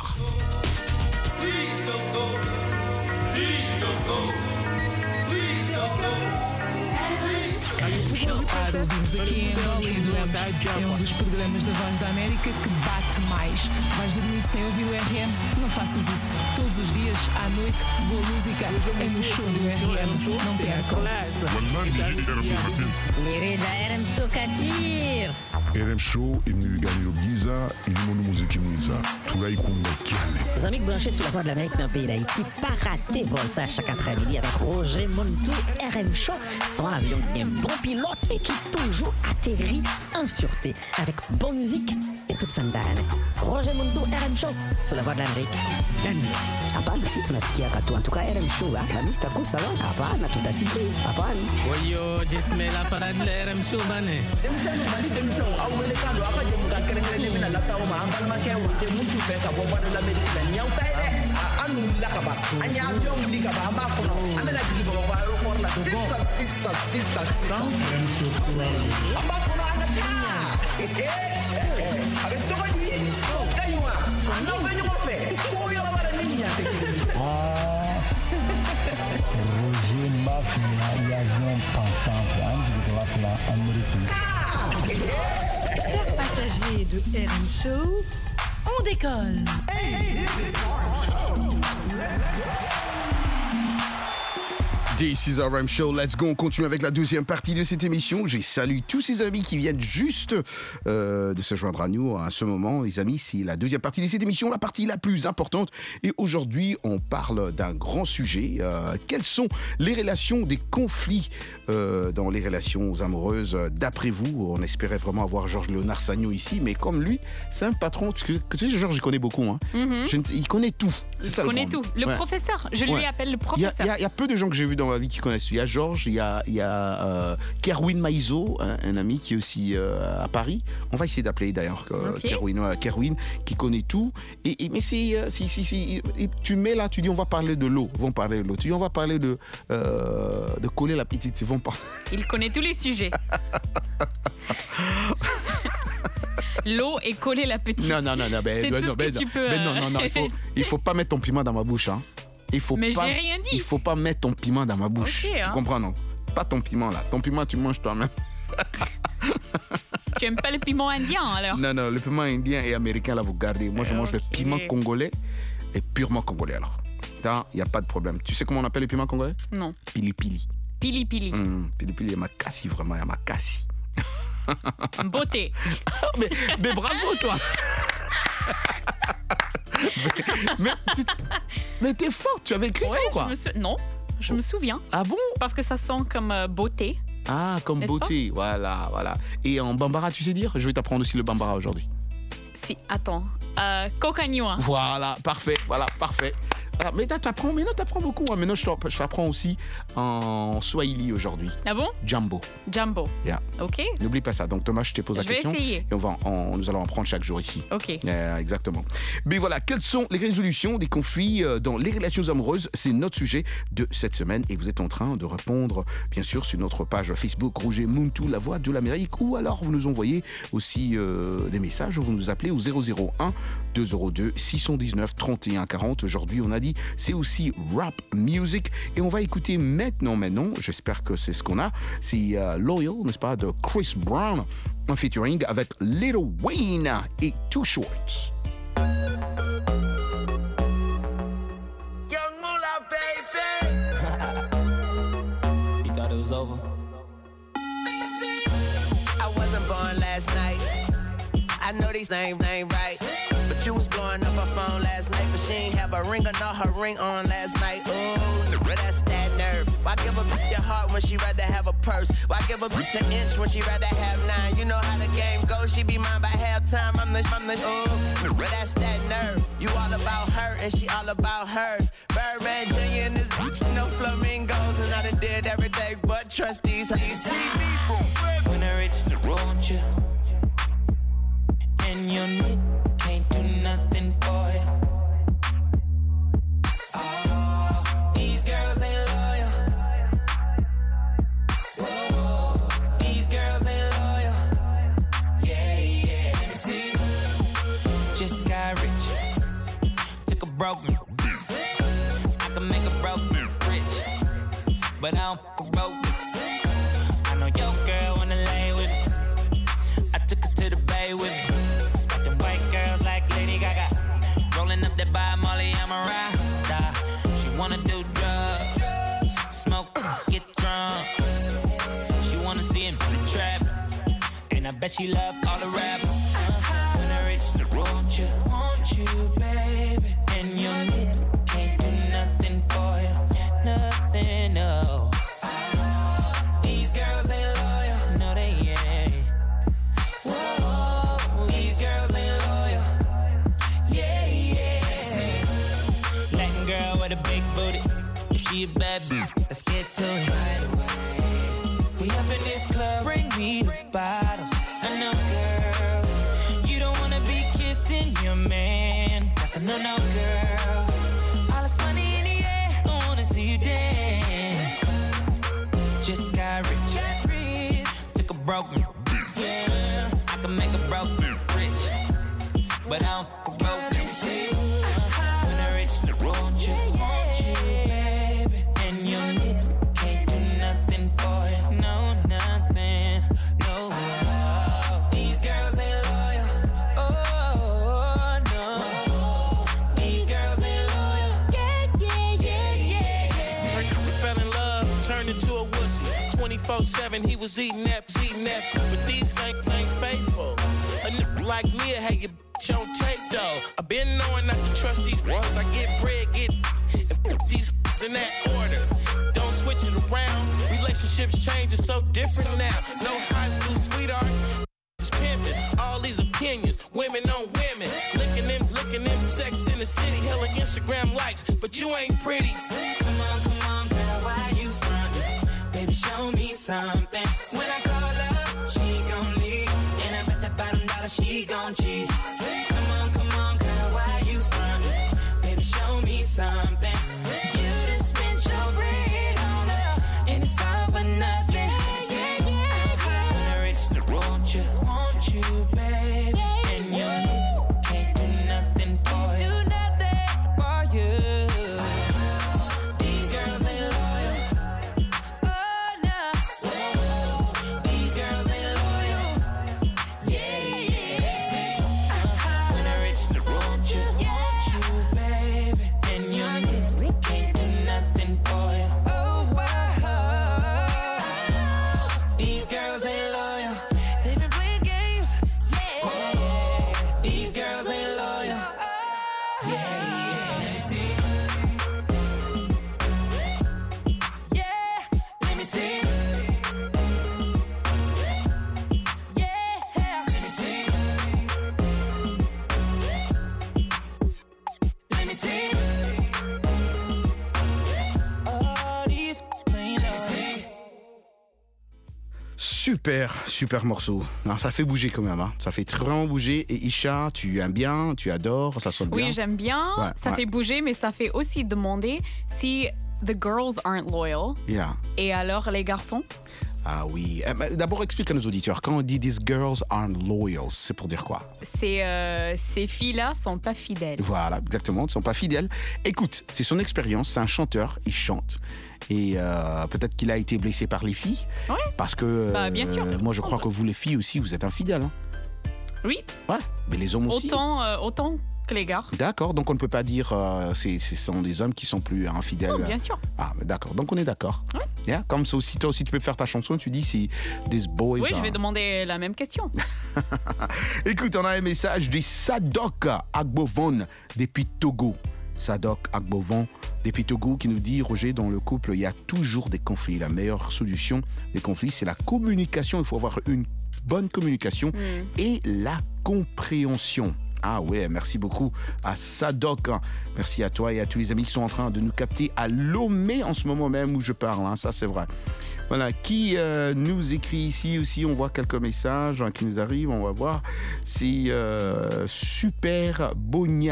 [SPEAKER 7] Ouvimos aqui em Angola e doemos. É dos programas da Voz da América que bate mais. Vais dormir sem ouvir o RM? Não faças isso. Todos os dias, à noite, boa música é no show do RM. Não percam.
[SPEAKER 5] Lirida RM Show Katir.
[SPEAKER 3] RM Show imnigani giza ilimono muziki mwiza tulaikunga kiane.
[SPEAKER 6] Les amis branchés sur la voie de l'Amérique dans le pays d'Haïti, pas rater vol ça chaque après-midi avec Roger Montou, RM Show, son avion qui est un bon pilote et qui toujours atterrit en sûreté avec bonne musique et toute sa ndane. Roger Montou, RM Show, sur la voie de l'Amérique. Hapana, si tunasikia katu. En tout cas, RM Show, la mista kusa wa. Hapana, tutasikia. Hapana.
[SPEAKER 18] Oyo, jismela parade la RM Show bane.
[SPEAKER 19] Demisano bali demisano awele kando apa je muka kerengere mina la sawo ma ambal ma ke wote mutu fe ka bo bado la medina nyaw tay de anu la ka ba anya avion li ka ba amba ko no amela jigi bo ba ro ko la sisa RM Show amba ko no ana ta avec to ni kaywa no be ni mo fe ko yo ba ni ya te
[SPEAKER 20] Roger Mafia et avion pensant de la Amérique.
[SPEAKER 1] Chers passagers de RM Show, on décolle.
[SPEAKER 8] This is RM Show, let's go, on continue avec la deuxième partie de cette émission. J'ai salué tous ces amis qui viennent juste de se joindre à nous à ce moment. Les amis, c'est la deuxième partie de cette émission, la partie la plus importante. Et aujourd'hui, on parle d'un grand sujet. Quelles sont les relations, des conflits dans les relations amoureuses d'après vous? On espérait vraiment avoir Georges Léonard Sagno ici, mais comme lui, c'est un patron, parce que Georges, il connaît beaucoup. Hein. Il connaît tout.
[SPEAKER 10] Il connaît tout. Le professeur, je lui appelle le professeur.
[SPEAKER 8] Il y a peu de gens que j'ai vus dans ma vie qui connaissent. Il y a Georges, il y a Kerwin Maïzo, un ami qui est aussi à Paris. On va essayer d'appeler d'ailleurs Kerwin, qui connaît tout. Mais si tu mets là, tu dis on va parler de l'eau, vont parler de l'eau. Tu dis on va parler de coller la petite, ils vont parler.
[SPEAKER 10] Il connaît tous les sujets. L'eau et coller la petite.
[SPEAKER 8] Non.
[SPEAKER 10] C'est tout ce que tu peux.
[SPEAKER 8] Non, il faut pas mettre ton piment dans ma bouche. Hein.
[SPEAKER 10] Mais j'ai rien dit.
[SPEAKER 8] Il faut pas mettre ton piment dans ma bouche.
[SPEAKER 10] Okay,
[SPEAKER 8] tu comprends, non? Pas ton piment là. Ton piment, tu manges toi-même.
[SPEAKER 10] Tu aimes pas le piment indien alors?
[SPEAKER 8] Non, le piment indien et américain là, vous gardez. Moi, je mange le piment congolais et purement congolais alors. Il n'y a pas de problème. Tu sais comment on appelle le piment congolais?
[SPEAKER 10] Non.
[SPEAKER 8] Pili-pili.
[SPEAKER 10] Pili-pili.
[SPEAKER 8] Pili-pili, il y a ma cassie vraiment, il y a ma cassie.
[SPEAKER 10] Beauté.
[SPEAKER 8] mais bravo toi. mais t'es forte, tu avais écrit ça ou quoi?
[SPEAKER 10] Non, je me souviens.
[SPEAKER 8] Ah bon?
[SPEAKER 10] Parce que ça sent comme beauté.
[SPEAKER 8] Ah, comme beauté, voilà. Et en bambara, tu sais dire? Je vais t'apprendre aussi le bambara aujourd'hui.
[SPEAKER 10] Si, attends. Kokanyua.
[SPEAKER 8] Voilà, parfait. Mais là, t'apprends beaucoup. Hein. Maintenant, je t'apprends aussi en Swahili aujourd'hui.
[SPEAKER 10] Ah bon?
[SPEAKER 8] Jambo.
[SPEAKER 10] Yeah. Ok.
[SPEAKER 8] N'oublie pas ça. Donc, Thomas, je te pose la question.
[SPEAKER 10] Je vais essayer.
[SPEAKER 8] Et nous allons en prendre chaque jour ici.
[SPEAKER 10] Ok.
[SPEAKER 8] Exactement. Mais voilà, quelles sont les résolutions des conflits dans les relations amoureuses? C'est notre sujet de cette semaine. Et vous êtes en train de répondre, bien sûr, sur notre page Facebook, Roger Montou, la voix de l'Amérique. Ou alors, vous nous envoyez aussi des messages. Vous nous appelez au 001 202 619 31 40. Aujourd'hui, on a dit c'est aussi rap music et on va écouter maintenant, j'espère que c'est ce qu'on a, c'est Loyal, n'est-ce pas, de Chris Brown en featuring avec Lil Wayne et Too Short.
[SPEAKER 13] Young Moolah, baby.
[SPEAKER 18] You thought it was over?
[SPEAKER 21] I wasn't born last night. I know these names ain't right. But you was blowing up her phone last night. But she ain't have a ring or not her ring on last night. Ooh, but that's that nerve. Why give a bitch your heart when she rather have a purse? Why give a bitch an inch when she rather have 9? You know how the game goes. She be mine by halftime. I'm the ooh, but that's that nerve. You all about her and she all about hers. Birdman Jr. and this bitch, no flamingos. And I done did every day but trust these. You see me?
[SPEAKER 22] When I reach the road, you
[SPEAKER 2] but I don't broke it. I know your girl wanna lay with me. I took her to the bay with me. Got them white girls like Lady Gaga. Rolling up that by Molly, I'm a Rasta. She wanna do drugs, smoke, get drunk. She wanna see him in the trap. And I bet she love all the rappers. When I reach the road, want you, baby. And you can't do nothing for you, nothing, no. These girls ain't loyal, no they ain't. Whoa, these girls ain't loyal, yeah, yeah. Latin girl with a big booty, if she a bad bitch, let's get to it right away. We up in this club, bring me the bottles. I know, girl, you don't wanna be kissing your man. That's a no-no, girl. All this money in the air, I wanna see you dance. Just got rich, took a broken, yeah. I can make a broken rich, but I don't broke it. When I reach the road, want you, baby. And you can't do nothing for you, no, nothing, no. These girls ain't loyal, oh, no. These girls ain't loyal, yeah.
[SPEAKER 15] Fell in love, turned into a wussy. 24/7, he was eating that. But these things ain't faithful. A nigga like me, hey, your bitch on tape though. I been knowing not to trust these ones. I get bread, and put these in that order. Don't switch it around. Relationships change, it's so different now. No high school sweetheart, just pimping. All these opinions, women on women. Licking them, sex in the city, hella Instagram likes, but you ain't pretty.
[SPEAKER 2] Come on, girl, why you frontin'? Baby, show me something. When I call her, she gon' leave, and I bet that bottom dollar she gon' cheat. Come on, girl, why you frontin'? Baby, show me something. You done spent your bread on her, and it's all for nothing. When I reach the road, want you, baby, and you can't do nothing for you, for you. These girls ain't loyal, oh no. These girls ain't loyal, yeah. When I reach the road, want you, baby, and you can't do nothing for you, oh wow. These girls ain't loyal, they been playing games, yeah. These girls ain't loyal, yeah. Let me see, yeah. Let me see, yeah. Let me see, let me see. Oh, these ain't loyal.
[SPEAKER 8] Super morceau. Non, ça fait bouger quand même, hein. Ça fait vraiment bouger. Et Isha, tu aimes bien, tu adores, ça sonne bien.
[SPEAKER 10] Oui, j'aime bien.
[SPEAKER 8] Ouais,
[SPEAKER 10] Ça
[SPEAKER 8] ouais.
[SPEAKER 10] fait bouger, mais ça fait aussi demander si the girls aren't loyal.
[SPEAKER 8] Yeah.
[SPEAKER 10] Et alors les garçons?
[SPEAKER 8] Ah oui. D'abord, explique à nos auditeurs, quand on dit these girls aren't loyal, c'est pour dire quoi?
[SPEAKER 10] Ces filles-là sont pas fidèles.
[SPEAKER 8] Voilà, exactement, ils ne sont pas fidèles. Écoute, c'est son expérience, c'est un chanteur, il chante. Et peut-être qu'il a été blessé par les filles.
[SPEAKER 10] Ouais.
[SPEAKER 8] Parce que
[SPEAKER 10] Bien sûr.
[SPEAKER 8] moi, je crois que vous, les filles aussi, vous êtes infidèles. Hein.
[SPEAKER 10] Oui.
[SPEAKER 8] Ouais, mais les hommes aussi.
[SPEAKER 10] Autant que les gars.
[SPEAKER 8] D'accord, donc on ne peut pas dire ce sont des hommes qui sont plus infidèles.
[SPEAKER 10] Non, bien sûr.
[SPEAKER 8] Ah, mais d'accord, donc on est d'accord.
[SPEAKER 10] Ouais.
[SPEAKER 8] Yeah, comme ça aussi, toi aussi, tu peux faire ta chanson, tu dis si these boys
[SPEAKER 10] Oui,
[SPEAKER 8] are...
[SPEAKER 10] je vais demander la même question.
[SPEAKER 8] Écoute, on a un message de Sadok Agbovon depuis Togo. Sadok Agbovon depuis Togo qui nous dit: Roger, dans le couple, il y a toujours des conflits. La meilleure solution des conflits, c'est la communication. Il faut avoir une bonne communication et la compréhension. Ah ouais, merci beaucoup à Sadok. Merci à toi et à tous les amis qui sont en train de nous capter à Lomé en ce moment même où je parle. Hein, ça, c'est vrai. Voilà, qui nous écrit ici aussi. On voit quelques messages qui nous arrivent. On va voir. C'est Super Bonia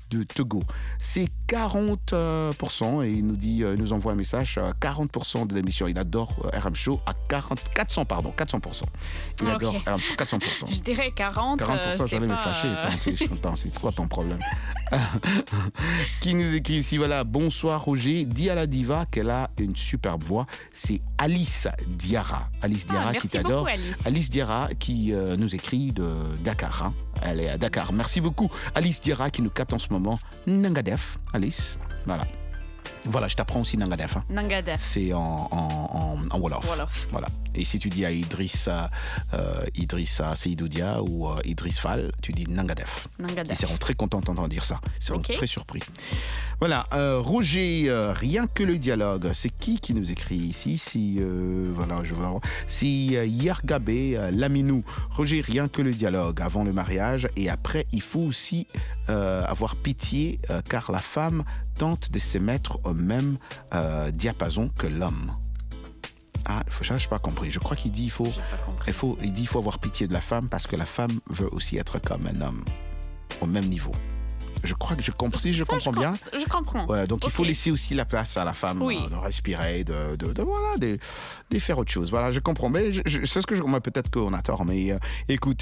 [SPEAKER 8] de Togo. C'est 40% et il nous dit, il nous envoie un message, 40% de l'émission. Il adore RM Show à 400%. Il adore RM Show 400%.
[SPEAKER 10] Je dirais 40%.
[SPEAKER 8] 40%, j'allais me fâcher. Attends, c'est quoi ton problème? Qui nous écrit ici, voilà, bonsoir Roger, dis à la diva qu'elle a une superbe voix. C'est Alice Diarra. Alice Diarra qui t'adore. Alice Diarra qui nous écrit de Dakar. Hein. Elle est à Dakar. Merci beaucoup Alice Diarra qui nous capte en ce moment. Nangadef, Alice. Voilà, je t'apprends aussi Nangadef. Hein.
[SPEAKER 10] Nangadef.
[SPEAKER 8] C'est en Wolof. Voilà. Et si tu dis à Idrissa Seydoudia ou Idriss Fall, tu dis Nangadef. Ils seront très contents d'entendre dire ça. Ils seront très surpris. Voilà, Roger, rien que le dialogue. C'est qui nous écrit ici? Voilà, je vois. C'est Yargabé Laminou. Roger, rien que le dialogue avant le mariage. Et après, il faut aussi avoir pitié car la femme tente de se mettre au même diapason que l'homme. Ah, ça, je n'ai pas compris. Je crois qu'il dit il faut avoir pitié de la femme parce que la femme veut aussi être comme un homme, au même niveau. Je crois que je comprends bien.
[SPEAKER 10] Je comprends.
[SPEAKER 8] Ouais, donc il faut laisser aussi la place à la femme de respirer, de faire autre chose. Voilà, je comprends. Mais c'est ce que peut-être qu'on a tort. Mais écoute,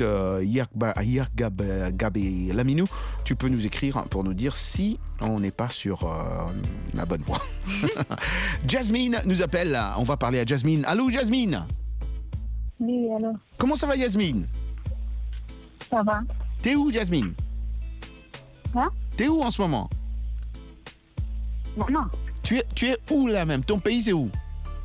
[SPEAKER 8] Gabé Laminou, tu peux nous écrire pour nous dire si on n'est pas sur la bonne voie. Jasmine nous appelle. On va parler à Jasmine. Allô, Jasmine?
[SPEAKER 9] Oui, allô.
[SPEAKER 8] Comment ça va, Jasmine?
[SPEAKER 9] Ça va.
[SPEAKER 8] T'es où, Jasmine?
[SPEAKER 9] Hein?
[SPEAKER 8] T'es où en ce moment?
[SPEAKER 9] Non.
[SPEAKER 8] Tu es où là même? Ton pays c'est où?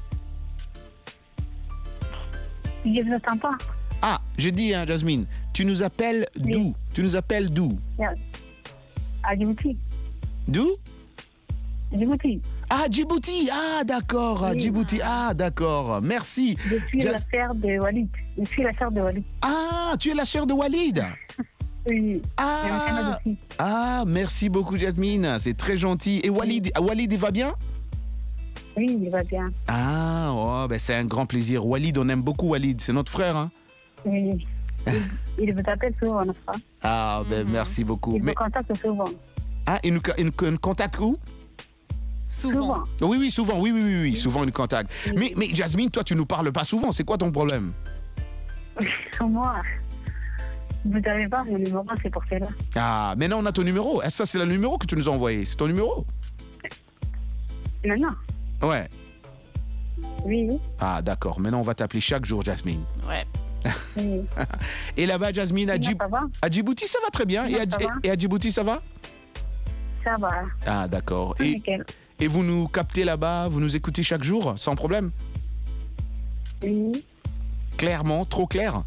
[SPEAKER 9] Je ne t'entends pas.
[SPEAKER 8] Ah, je dis, hein, Jasmine, tu nous appelles d'où? Tu nous appelles d'où?
[SPEAKER 9] À Djibouti.
[SPEAKER 8] D'où?
[SPEAKER 9] Djibouti.
[SPEAKER 8] Ah, Djibouti. Ah, d'accord. Oui. Djibouti. Ah, d'accord. Merci.
[SPEAKER 9] Je suis la sœur de Walid.
[SPEAKER 8] Ah, tu es la sœur de Walid?
[SPEAKER 9] Oui.
[SPEAKER 8] Ah, merci beaucoup, Jasmine. C'est très gentil. Et Walid, il va bien?
[SPEAKER 9] Oui, il va bien.
[SPEAKER 8] Ah, c'est un grand plaisir. Walid, on aime beaucoup Walid. C'est notre frère, hein?
[SPEAKER 9] Oui. Il vous appelle souvent, n'est-ce pas?
[SPEAKER 8] Ah, merci beaucoup.
[SPEAKER 9] Il vous contacte souvent.
[SPEAKER 8] Ah, il nous contacte où?
[SPEAKER 9] Souvent.
[SPEAKER 8] Oui, souvent. Oui. Souvent, il nous contacte. Oui. Mais Jasmine, toi, tu nous parles pas souvent. C'est quoi ton problème?
[SPEAKER 9] Moi, vous n'avez pas mon numéro, c'est pour cela.
[SPEAKER 8] Ah, maintenant, on a ton numéro. Ça, c'est le numéro que tu nous as envoyé. C'est ton numéro?
[SPEAKER 9] Non.
[SPEAKER 8] Ouais.
[SPEAKER 9] Oui.
[SPEAKER 8] Ah, d'accord. Maintenant, on va t'appeler chaque jour, Jasmine.
[SPEAKER 10] Ouais.
[SPEAKER 9] Oui.
[SPEAKER 8] Et là-bas, Jasmine, à Djibouti, ça va très bien. Et à Djibouti, ça va?
[SPEAKER 9] Ça va.
[SPEAKER 8] Ah, d'accord.
[SPEAKER 9] Nickel.
[SPEAKER 8] Et vous nous captez là-bas, vous nous écoutez chaque jour, sans problème?
[SPEAKER 9] Oui.
[SPEAKER 8] Clairement, trop clair?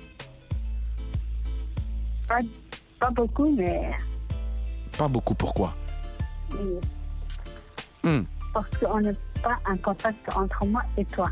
[SPEAKER 9] Pas beaucoup, mais...
[SPEAKER 8] Pas beaucoup, pourquoi?
[SPEAKER 9] Oui. Parce qu'on n'est pas en contact entre moi et toi.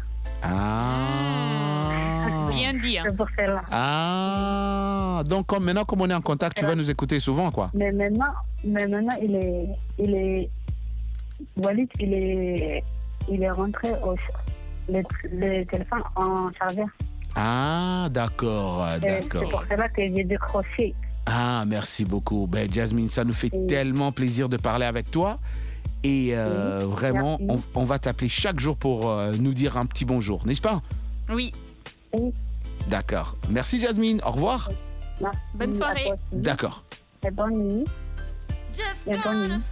[SPEAKER 8] Ah.
[SPEAKER 10] Bien dit.
[SPEAKER 9] C'est pour cela.
[SPEAKER 8] Ah. Donc maintenant, comme on est en contact, tu vas nous écouter souvent, quoi.
[SPEAKER 9] Mais maintenant, il est... Walid, il est rentré le téléphone en chargeur.
[SPEAKER 8] Ah, d'accord.
[SPEAKER 9] C'est pour cela que j'ai décroché.
[SPEAKER 8] Ah, merci beaucoup. Jasmine, ça nous fait tellement plaisir de parler avec toi. Et vraiment, on va t'appeler chaque jour pour nous dire un petit bonjour, n'est-ce pas?
[SPEAKER 10] Oui.
[SPEAKER 8] D'accord. Merci, Jasmine. Au revoir.
[SPEAKER 10] Bonne soirée.
[SPEAKER 8] D'accord.
[SPEAKER 9] Et bonne nuit. Et bonne nuit.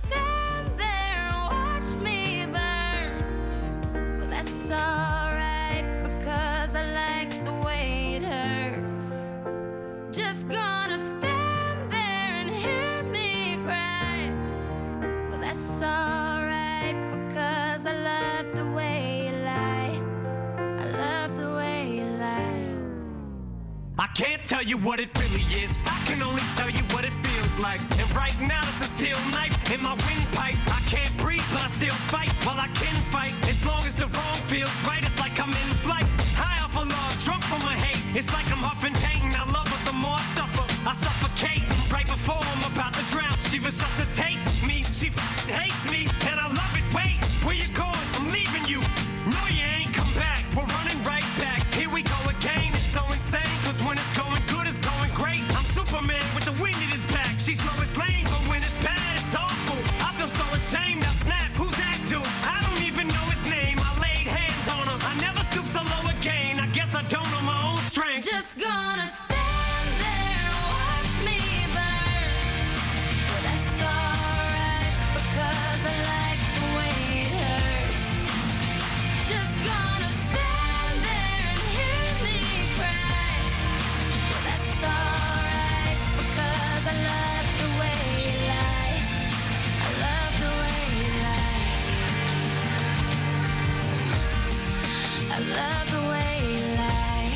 [SPEAKER 11] Alright, because I like the way it hurts. Just gonna stand there and hear me cry. Well, that's alright, because I love the way you lie. I love the way you lie.
[SPEAKER 13] I can't tell you what it really is. I can only tell you what it feels like. And right now it's a steel knife in my windpipe. I can't breathe, but I still fight. While I can fight, as long as the wrong feels right, it's like I'm in flight. High off of love, drunk from my hate. It's like I'm huffing pain. I love her, the more I suffer, I suffocate. Right before I'm about to drown, she resuscitates me. She hates me, and I love it. Wait, where you going? I'm leaving you. No, you ain't come back. We're running right back. Here we go again. It's so insane, cause when it's going good, it's going great. I'm Superman with the wind in his back. She's Lois Lane, but when it's bad, it's
[SPEAKER 11] Just gonna stand there and watch me burn. But that's alright because I like the way it hurts. Just gonna stand there and hear me cry. But that's alright because I love the way you lie. I love the way you lie. I love the way you lie.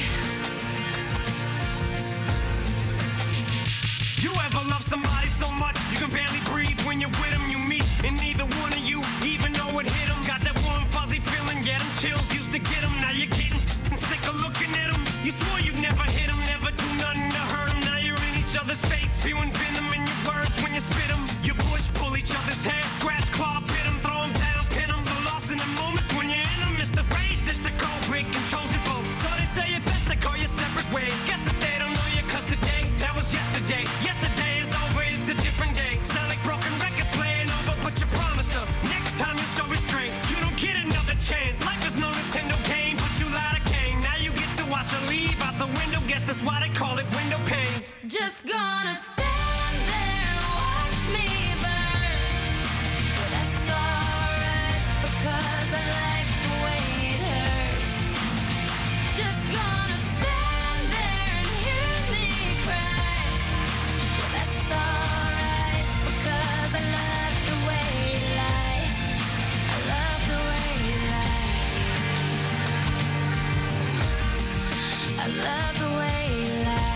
[SPEAKER 13] You ever love somebody so much you can barely breathe when you're with them? You meet and neither one of you even know it hit them. Got that warm fuzzy feeling, yeah, them chills used to get them. Now you're getting sick of looking at them. You swore you'd never hit them, never do nothing to hurt them. Now you're in each other's face, spewing venom in your words when you spit them. You push, pull each other's hair, scratch, claw, pit them, throw them down, pin them. So lost in the moments when you're in them, it's the race that's the cold break controls your boat. So they say it best to go your separate ways. Guess that they don't know you cause today, that was yesterday. Yesterday is over, it's a different day. Sound like broken records playing over, but you promised her next time you'll show restraint. You don't get another chance. Life is no Nintendo game, but you lied again. Now you get to watch her leave out the window. Guess that's why they call it window pane.
[SPEAKER 11] Just gonna stand there and watch me burn. But that's alright because I like the way it hurts. Just gonna stand there and hear me cry. But that's alright because I love the way you lie. I love the way you lie. I love the way you lie.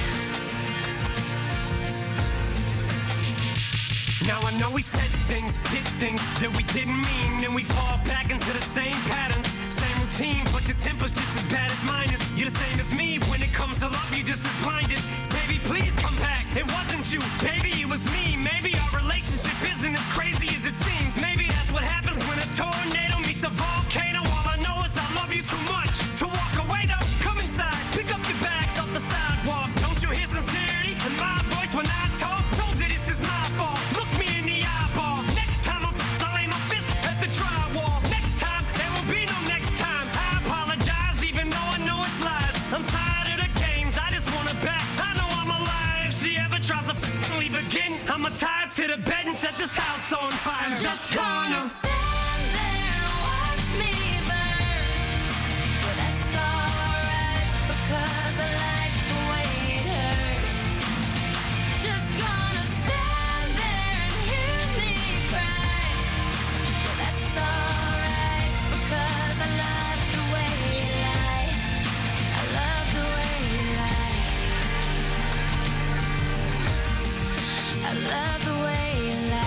[SPEAKER 13] Now I know we said things, did things that we didn't mean, and we fall back into the same patterns, same routine, but your temper's just as bad as mine is. You're the same as me, when it comes to love, you're just as blinded. Baby, please come back, it wasn't you, baby, it was me. Maybe our relationship isn't as crazy as it seems. Maybe that's what happens when a tornado meets a volcano. All I know is I love you too much to walk away though. Come inside, pick up your bags off the sidewalk. Don't you hear sincerity in my voice when I talk? Told you this is my fault. Look me in the eyeball. Next time I'll lay my fist at the drywall. Next time there will be no next time. I apologize even though I know it's lies. I'm tired of the games. I just want her back. I know I'm alive. If she ever tries to leave again, I'ma tie her to the bed and set this house on fire. I'm
[SPEAKER 11] Just gonna stand there and watch me burn. But that's alright because I like the way it hurts. Just gonna stand there and hear me cry. But that's alright because I love the way you lie. I love the way you lie. I love the way you lie.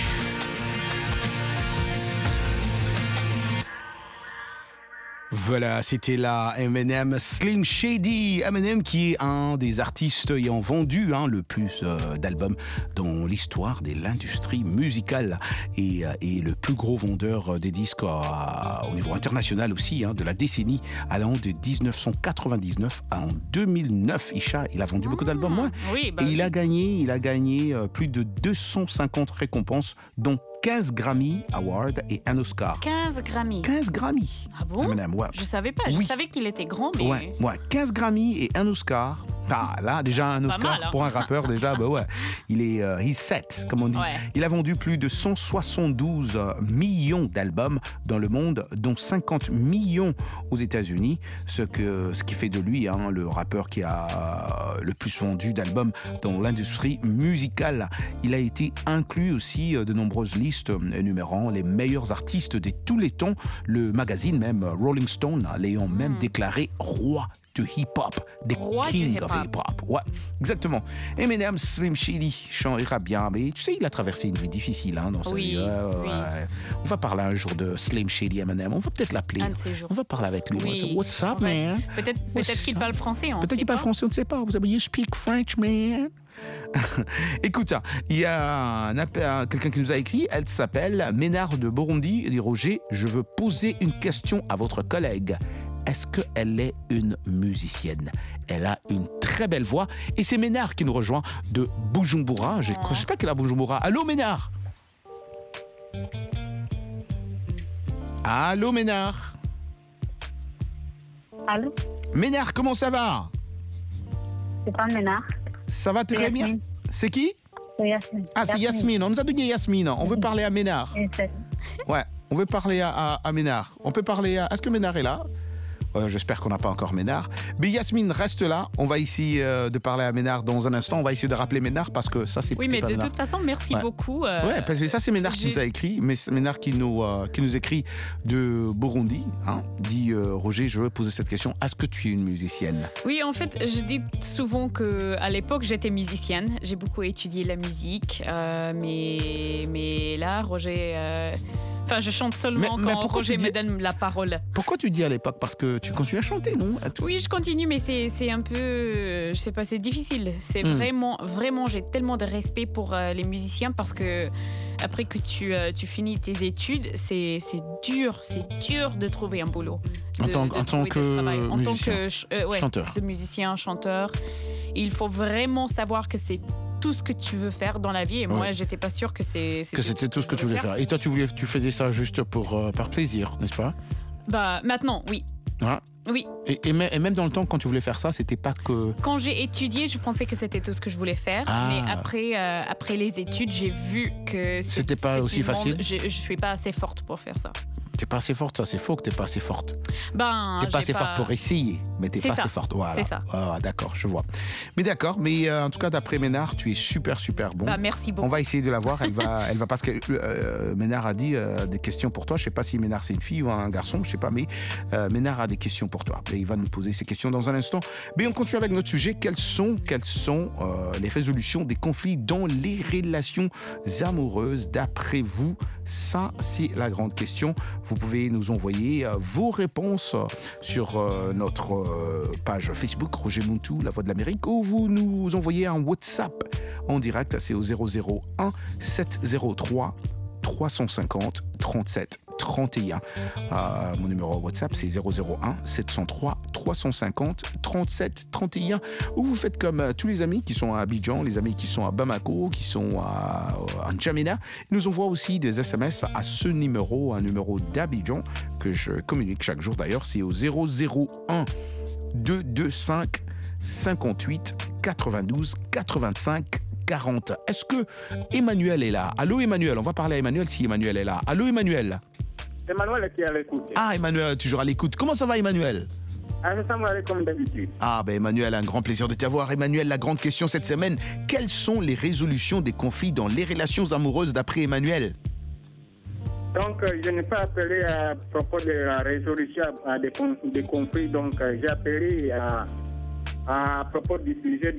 [SPEAKER 8] Voilà, c'était la Eminem Slim Shady. Eminem qui est un des artistes ayant vendu le plus d'albums dans l'histoire de l'industrie musicale et le plus gros vendeur des disques au niveau international aussi, de la décennie allant de 1999 à 2009. Isha, il a vendu beaucoup d'albums, ouais.
[SPEAKER 10] Oui,
[SPEAKER 8] Et il a gagné plus de 250 récompenses, dont 15 Grammy Awards et un Oscar.
[SPEAKER 10] 15 Grammy.
[SPEAKER 8] 15 Grammy.
[SPEAKER 10] Ah bon?
[SPEAKER 8] Eminem, ouais.
[SPEAKER 10] Je savais pas,
[SPEAKER 8] Oui.
[SPEAKER 10] je savais qu'il était grand, mais...
[SPEAKER 8] Ouais, 15 Grammy et un Oscar. Ah, là, déjà un
[SPEAKER 10] Pas
[SPEAKER 8] Oscar
[SPEAKER 10] mal, hein.
[SPEAKER 8] pour un rappeur, déjà, bah ouais. Il est he's set, comme on dit.
[SPEAKER 10] Ouais.
[SPEAKER 8] Il a vendu plus de 172 millions d'albums dans le monde, dont 50 millions aux États-Unis, ce qui fait de lui le rappeur qui a le plus vendu d'albums dans l'industrie musicale. Il a été inclus aussi de nombreuses listes énumérant les meilleurs artistes de tous les temps. Le magazine même Rolling Stone l'ayant même déclaré roi de hip-hop, the
[SPEAKER 10] Roi du
[SPEAKER 8] king of
[SPEAKER 10] hip-hop.
[SPEAKER 8] hip-hop. Ouais, exactement. Eminem Slim Shady chantera bien, mais tu sais, il a traversé une vie difficile dans sa
[SPEAKER 10] Oui,
[SPEAKER 8] vie.
[SPEAKER 10] oui.
[SPEAKER 8] On va parler un jour de Slim Shady Eminem. On va peut-être l'appeler.
[SPEAKER 10] Un de ces jours.
[SPEAKER 8] On va parler avec lui.
[SPEAKER 10] Oui.
[SPEAKER 8] What's up,
[SPEAKER 10] On va-
[SPEAKER 8] man?
[SPEAKER 10] Peut-être qu'il parle français. on
[SPEAKER 8] Peut-être
[SPEAKER 10] sait
[SPEAKER 8] qu'il parle
[SPEAKER 10] pas.
[SPEAKER 8] français, on ne sait pas. Vous savez, you speak French, man. Écoute, il y a quelqu'un qui nous a écrit. Elle s'appelle Ménard de Burundi. Elle dit Roger, je veux poser une question à votre collègue. Est-ce qu'elle est une musicienne? Elle a une très belle voix. Et c'est Ménard qui nous rejoint de Bujumbura. J'espère qu'elle est à Bujumbura. Allô, Ménard? Allô, Ménard?
[SPEAKER 9] Allô?
[SPEAKER 8] Ménard, comment ça va?
[SPEAKER 9] C'est pas Ménard.
[SPEAKER 8] Ça va très bien. C'est qui?
[SPEAKER 9] C'est Yasmine.
[SPEAKER 8] Ah, c'est Yasmine. On nous a donné Yasmine. On veut parler à Ménard. Ouais, on veut parler à Ménard. On peut parler à... Est-ce que Ménard est là? J'espère qu'on n'a pas encore Ménard. Mais Yasmine, reste là. On va essayer de parler à Ménard dans un instant. On va essayer de rappeler Ménard parce que ça, c'est
[SPEAKER 10] Oui, mais
[SPEAKER 8] pas
[SPEAKER 10] de
[SPEAKER 8] Ménard.
[SPEAKER 10] toute façon, merci beaucoup.
[SPEAKER 8] Ouais, parce que ça, c'est Ménard qui nous a écrit. Mais c'est Ménard qui nous écrit de Burundi. Hein, dit Roger, je veux poser cette question. Est-ce que tu es une musicienne?
[SPEAKER 10] Oui, en fait, je dis souvent qu'à l'époque, j'étais musicienne. J'ai beaucoup étudié la musique. Mais là, Roger... Enfin, je chante seulement
[SPEAKER 8] Mais
[SPEAKER 10] quand
[SPEAKER 8] pourquoi
[SPEAKER 10] Roger
[SPEAKER 8] tu dis-
[SPEAKER 10] me donne la parole.
[SPEAKER 8] Pourquoi tu dis à l'époque? Parce que tu continues à chanter, non?
[SPEAKER 10] Oui, je continue, mais c'est un peu... Je sais pas, c'est difficile. C'est vraiment, j'ai tellement de respect pour les musiciens parce que après que tu finis tes études, c'est dur de trouver un boulot.
[SPEAKER 8] En tant que
[SPEAKER 10] En tant
[SPEAKER 8] musicien.
[SPEAKER 10] que
[SPEAKER 8] Chanteur.
[SPEAKER 10] de musicien, chanteur. Il faut vraiment savoir que c'est tout ce que tu veux faire dans la vie. Et moi, j'étais pas sûre que
[SPEAKER 8] c'était tout ce que tu voulais faire. Et toi, tu faisais ça juste par plaisir, n'est-ce pas?
[SPEAKER 10] Bah, maintenant, oui.
[SPEAKER 8] Hein?
[SPEAKER 10] Oui.
[SPEAKER 8] Et même dans le temps, quand tu voulais faire ça, c'était pas que...
[SPEAKER 10] Quand j'ai étudié, je pensais que c'était tout ce que je voulais faire.
[SPEAKER 8] Ah.
[SPEAKER 10] Mais après les études, j'ai vu que
[SPEAKER 8] C'était pas aussi facile.
[SPEAKER 10] Je suis pas assez forte pour faire ça.
[SPEAKER 8] T'es pas assez forte, ça c'est faux que t'es pas assez forte.
[SPEAKER 10] Ben,
[SPEAKER 8] T'es pas
[SPEAKER 10] j'ai
[SPEAKER 8] assez forte pour essayer, mais t'es
[SPEAKER 10] C'est
[SPEAKER 8] pas
[SPEAKER 10] ça.
[SPEAKER 8] assez forte. Voilà.
[SPEAKER 10] C'est ça.
[SPEAKER 8] Ah, d'accord, je vois. Mais d'accord, mais en tout cas d'après Ménard, tu es super bon.
[SPEAKER 10] Bah, merci beaucoup.
[SPEAKER 8] On va essayer de la voir. Elle va parce que Ménard a dit des questions pour toi. Je sais pas si Ménard c'est une fille ou un garçon, je sais pas, mais Ménard a des questions pour toi. Et il va nous poser ces questions dans un instant. Mais on continue avec notre sujet. Quelles sont les résolutions des conflits dans les relations amoureuses d'après vous? Ça, c'est la grande question. Vous pouvez nous envoyer vos réponses sur notre page Facebook, Roger Muntu, La Voix de l'Amérique, ou vous nous envoyez un WhatsApp en direct. C'est au 001 703 350 37 31. Mon numéro WhatsApp, c'est 001 703 350 37 31. Ou vous faites comme tous les amis qui sont à Abidjan, les amis qui sont à Bamako, qui sont à N'Djamena. Ils nous envoient aussi des SMS à ce numéro, un numéro d'Abidjan que je communique chaque jour d'ailleurs. C'est au 001 225 58 92 85 40. Est-ce que Emmanuel est là? Allô Emmanuel, on va parler à Emmanuel si Emmanuel est là. Allô Emmanuel?
[SPEAKER 17] Emmanuel qui est à l'écoute.
[SPEAKER 8] Ah Emmanuel, toujours à l'écoute. Comment ça va Emmanuel?
[SPEAKER 17] Ça va aller comme d'habitude.
[SPEAKER 8] Ah ben Emmanuel, un grand plaisir de t'avoir. Emmanuel, la grande question cette semaine, quelles sont les résolutions des conflits dans les relations amoureuses d'après Emmanuel?
[SPEAKER 17] Donc, je n'ai pas appelé à propos de la résolution des conflits, donc j'ai appelé à propos du sujet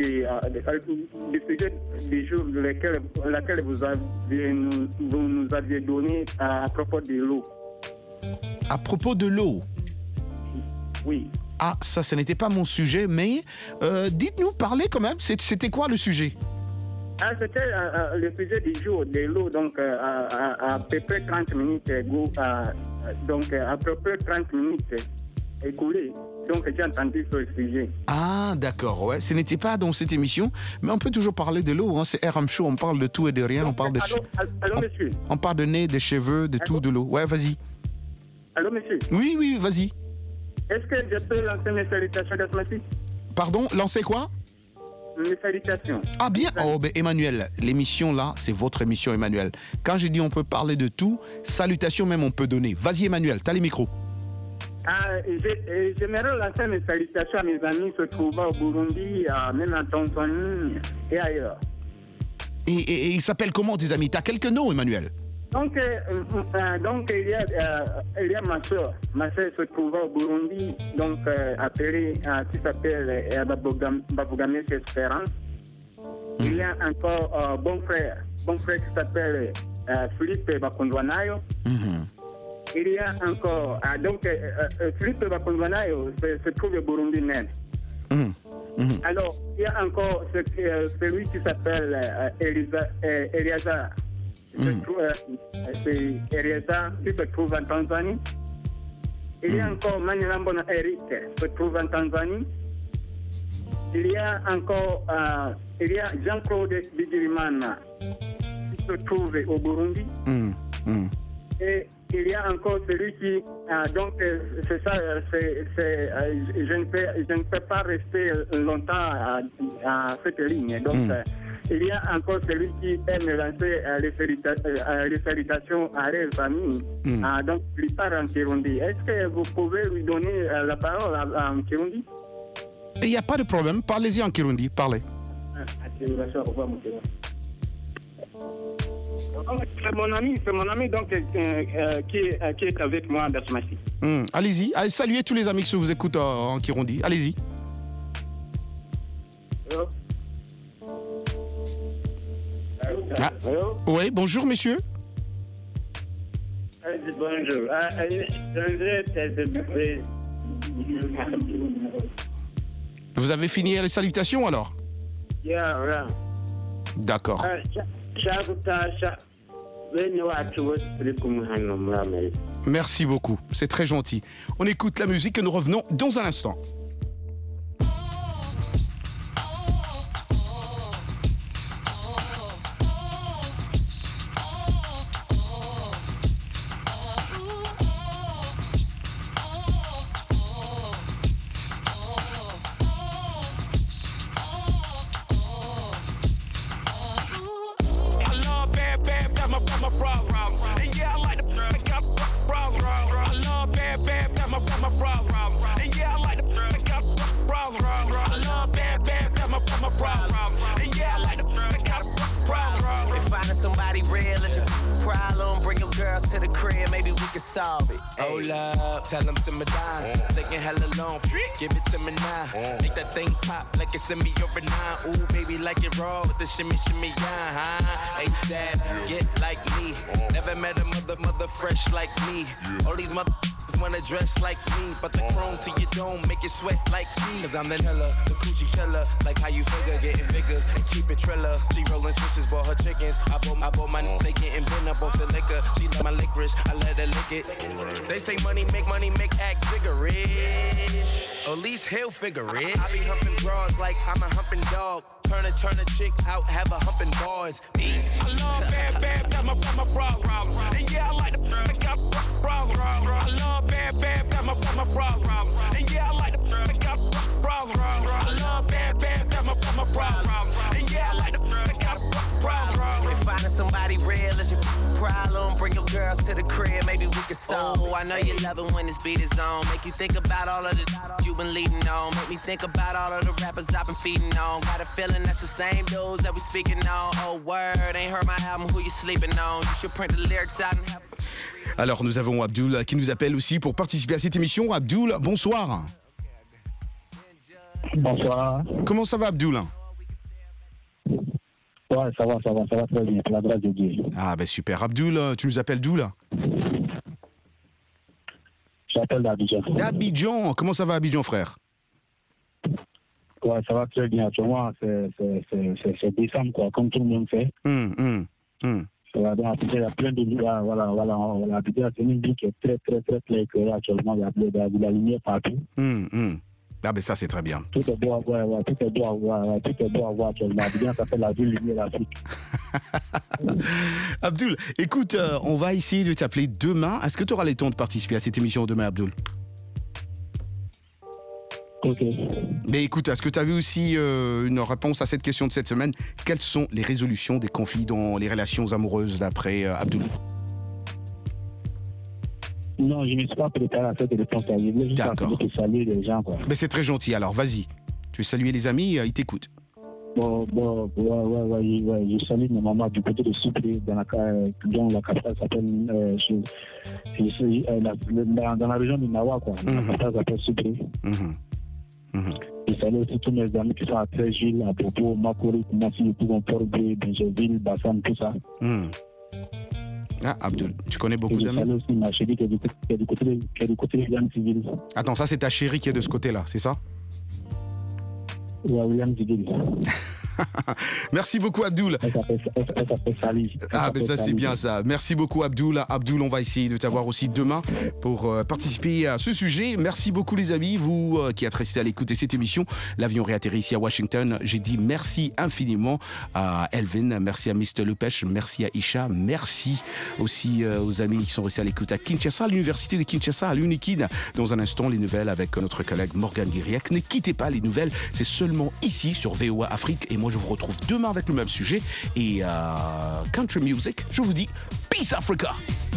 [SPEAKER 17] du jour laquelle vous nous aviez donné à propos de l'eau.
[SPEAKER 8] À propos de l'eau?
[SPEAKER 17] Oui.
[SPEAKER 8] Ah, ça n'était pas mon sujet, mais dites-nous, parlez quand même. C'était quoi le sujet?
[SPEAKER 17] C'était le sujet du jour de l'eau, donc à peu près 30 minutes, donc à peu près 30 minutes écoulées. Donc j'ai entendu ce sujet.
[SPEAKER 8] Ah, d'accord, ouais. Ce n'était pas dans cette émission, mais on peut toujours parler de l'eau. Hein. C'est RM Show, on parle de tout et de rien. On parle de
[SPEAKER 17] allô, monsieur.
[SPEAKER 8] On parle de nez, des cheveux, de tout, de l'eau. Ouais, vas-y.
[SPEAKER 17] Allô, monsieur.
[SPEAKER 8] Oui, vas-y.
[SPEAKER 17] Est-ce que je peux lancer mes salutations de ce matin?
[SPEAKER 8] Pardon, lancer quoi?
[SPEAKER 17] Mes salutations.
[SPEAKER 8] Ah bien, oh ben Emmanuel, l'émission là, c'est votre émission Emmanuel. Quand j'ai dit on peut parler de tout, salutations même on peut donner. Vas-y Emmanuel, t'as les micros.
[SPEAKER 17] J'aimerais lancer mes salutations à mes amis se trouvant au Burundi, même en Tanzanie et ailleurs.
[SPEAKER 8] Et ils s'appellent comment tes amis? T'as quelques noms Emmanuel?
[SPEAKER 17] Donc il y a ma soeur se trouvant au Burundi, donc appelée, qui s'appelle Babogame Espérance. Il y a encore bon frère qui s'appelle Philippe Bakondwanayo. Il y a encore, Philippe Bakondwanayo se trouve au Burundi même. Alors, il y a encore celui qui s'appelle Eliazar. C'est Eliazar qui se trouve en Tanzanie. Il y a encore Manilambona Eric qui se trouve en Tanzanie. Il y a encore Jean-Claude Bigirimana qui se trouve au Burundi. Et il y a encore celui qui, donc c'est ça, je ne peux pas rester longtemps à cette ligne. Donc il y a encore celui qui aime lancer les salutations à leur famille. Donc il part en Kirundi. Est-ce que vous pouvez lui donner la parole en Kirundi?
[SPEAKER 8] Il n'y a pas de problème, parlez-y en Kirundi, parlez.
[SPEAKER 17] C'est mon ami donc, qui est avec moi dans ce matin.
[SPEAKER 8] Allez-y, allez saluer tous les amis qui vous écoutent en Kirundi. Allez-y. Oui, bonjour monsieur.
[SPEAKER 17] Bonjour.
[SPEAKER 8] Vous avez fini les salutations alors? D'accord. Merci beaucoup, c'est très gentil. On écoute la musique et nous revenons dans un instant.
[SPEAKER 21] Somebody real is a problem. Bring your girls to the crib, maybe we can solve it.
[SPEAKER 16] Hold up, tell them simmer down. Taking hella long, give it to me now. Make that thing pop like it's in me or a nine. Ooh, baby, like it raw with the shimmy, shimmy, yeah, huh? ASAP, get like me. Never met a mother fresh like me. All these wanna dress like me, but the chrome to your dome make you sweat like me. Cause I'm the killer, the coochie killer. Like how you figure, getting figures and keep it triller. She rolling switches, bought her chickens. I bought my they getting bent up off the liquor. She love my licorice, I let her lick it. They say money make act vigorous. At least he'll figure it. I be humping broads like I'm a humping dog. Turn a chick out, have a humping bars. Peace. I love bad, got my problem. And yeah, I like the got problem. I love bad, got my problem. And yeah, I like the got problem. I love bad, got my problem. And yeah, I like the got problem. If finding somebody real is your problem, bring your girls to the crib, maybe we can solve. Oh, I know you love it when this beat is on. Make you think about all of the you've been leading on. Make me think about all of the rappers I've been feeding on. Got a feeling that's the same dudes that we speaking on. Oh, word, ain't heard my album, who you sleeping on? You should print the lyrics out and have...
[SPEAKER 8] Alors nous avons Abdul qui nous appelle aussi pour participer à cette émission. Abdul, bonsoir.
[SPEAKER 20] Bonsoir.
[SPEAKER 8] Comment ça va Abdul?
[SPEAKER 20] Ouais, ça va très bien, pour la grâce de Dieu.
[SPEAKER 8] Ah ben super. Abdul, tu nous appelles d'où là?
[SPEAKER 20] J'appelle d'Abidjan.
[SPEAKER 8] D'Abidjan, comment ça va Abidjan frère?
[SPEAKER 20] Ouais, ça va très bien. Pour moi, c'est décembre, quoi, comme tout le monde fait. Voilà, donc, il y a plein de lumière. Voilà. Abidjan, c'est une ville qui est très éclairée actuellement. Il y a de la lumière partout.
[SPEAKER 8] Ah ben ça, c'est très bien.
[SPEAKER 20] Tout est beau à voir, tout est beau à voir actuellement. Abidjan, ça fait la ville lumière d'Afrique.
[SPEAKER 8] Abdul, écoute, on va essayer de t'appeler demain. Est-ce que tu auras le temps de participer à cette émission demain, Abdul?
[SPEAKER 20] Ok.
[SPEAKER 8] Mais écoute, est-ce que tu as vu aussi une réponse à cette question de cette semaine? Quelles sont les résolutions des conflits dans les relations amoureuses d'après Abdul?
[SPEAKER 20] Non, je ne me suis pas préparé à cette réponse. Je voulais juste saluer les gens, quoi.
[SPEAKER 8] Mais c'est très gentil, alors vas-y. Tu veux saluer les amis, ils t'écoutent.
[SPEAKER 20] Ouais, je salue ma maman du côté de Sucré, dont la capitale s'appelle, dans la région du Nawa, quoi. La capitale s'appelle Sucré. Je salue aussi tous mes amis qui sont à Trècheville, à Bobo, Makori, Koumassi, Pougon-Porbe, Benjeville, Bassam, tout ça.
[SPEAKER 8] Ah, Abdul, tu connais beaucoup d'amis?
[SPEAKER 20] Je salue aussi ma chérie qui est du côté de William Civil.
[SPEAKER 8] Attends, ça c'est ta chérie qui est de ce côté-là, c'est ça?
[SPEAKER 20] Ouais, William Civil.
[SPEAKER 8] Merci beaucoup, Abdoul.
[SPEAKER 20] Elle s'appelle Sally.
[SPEAKER 8] Ah, ben ça, c'est bien ça. Merci beaucoup, Abdoul. Abdoul, on va essayer de t'avoir aussi demain pour participer à ce sujet. Merci beaucoup, les amis, vous qui êtes restés à l'écoute de cette émission. L'avion réatterrit ici à Washington. J'ai dit merci infiniment à Elvin, merci à Mr. Lepech, merci à Isha, merci aussi aux amis qui sont restés à l'écoute à Kinshasa, à l'université de Kinshasa, à l'Unikid. Dans un instant, les nouvelles avec notre collègue Morgan Guiriac. Ne quittez pas les nouvelles, c'est seulement ici sur VOA Afrique. Et moi, je vous retrouve demain avec le même sujet et Country Music. Je vous dis Peace Africa.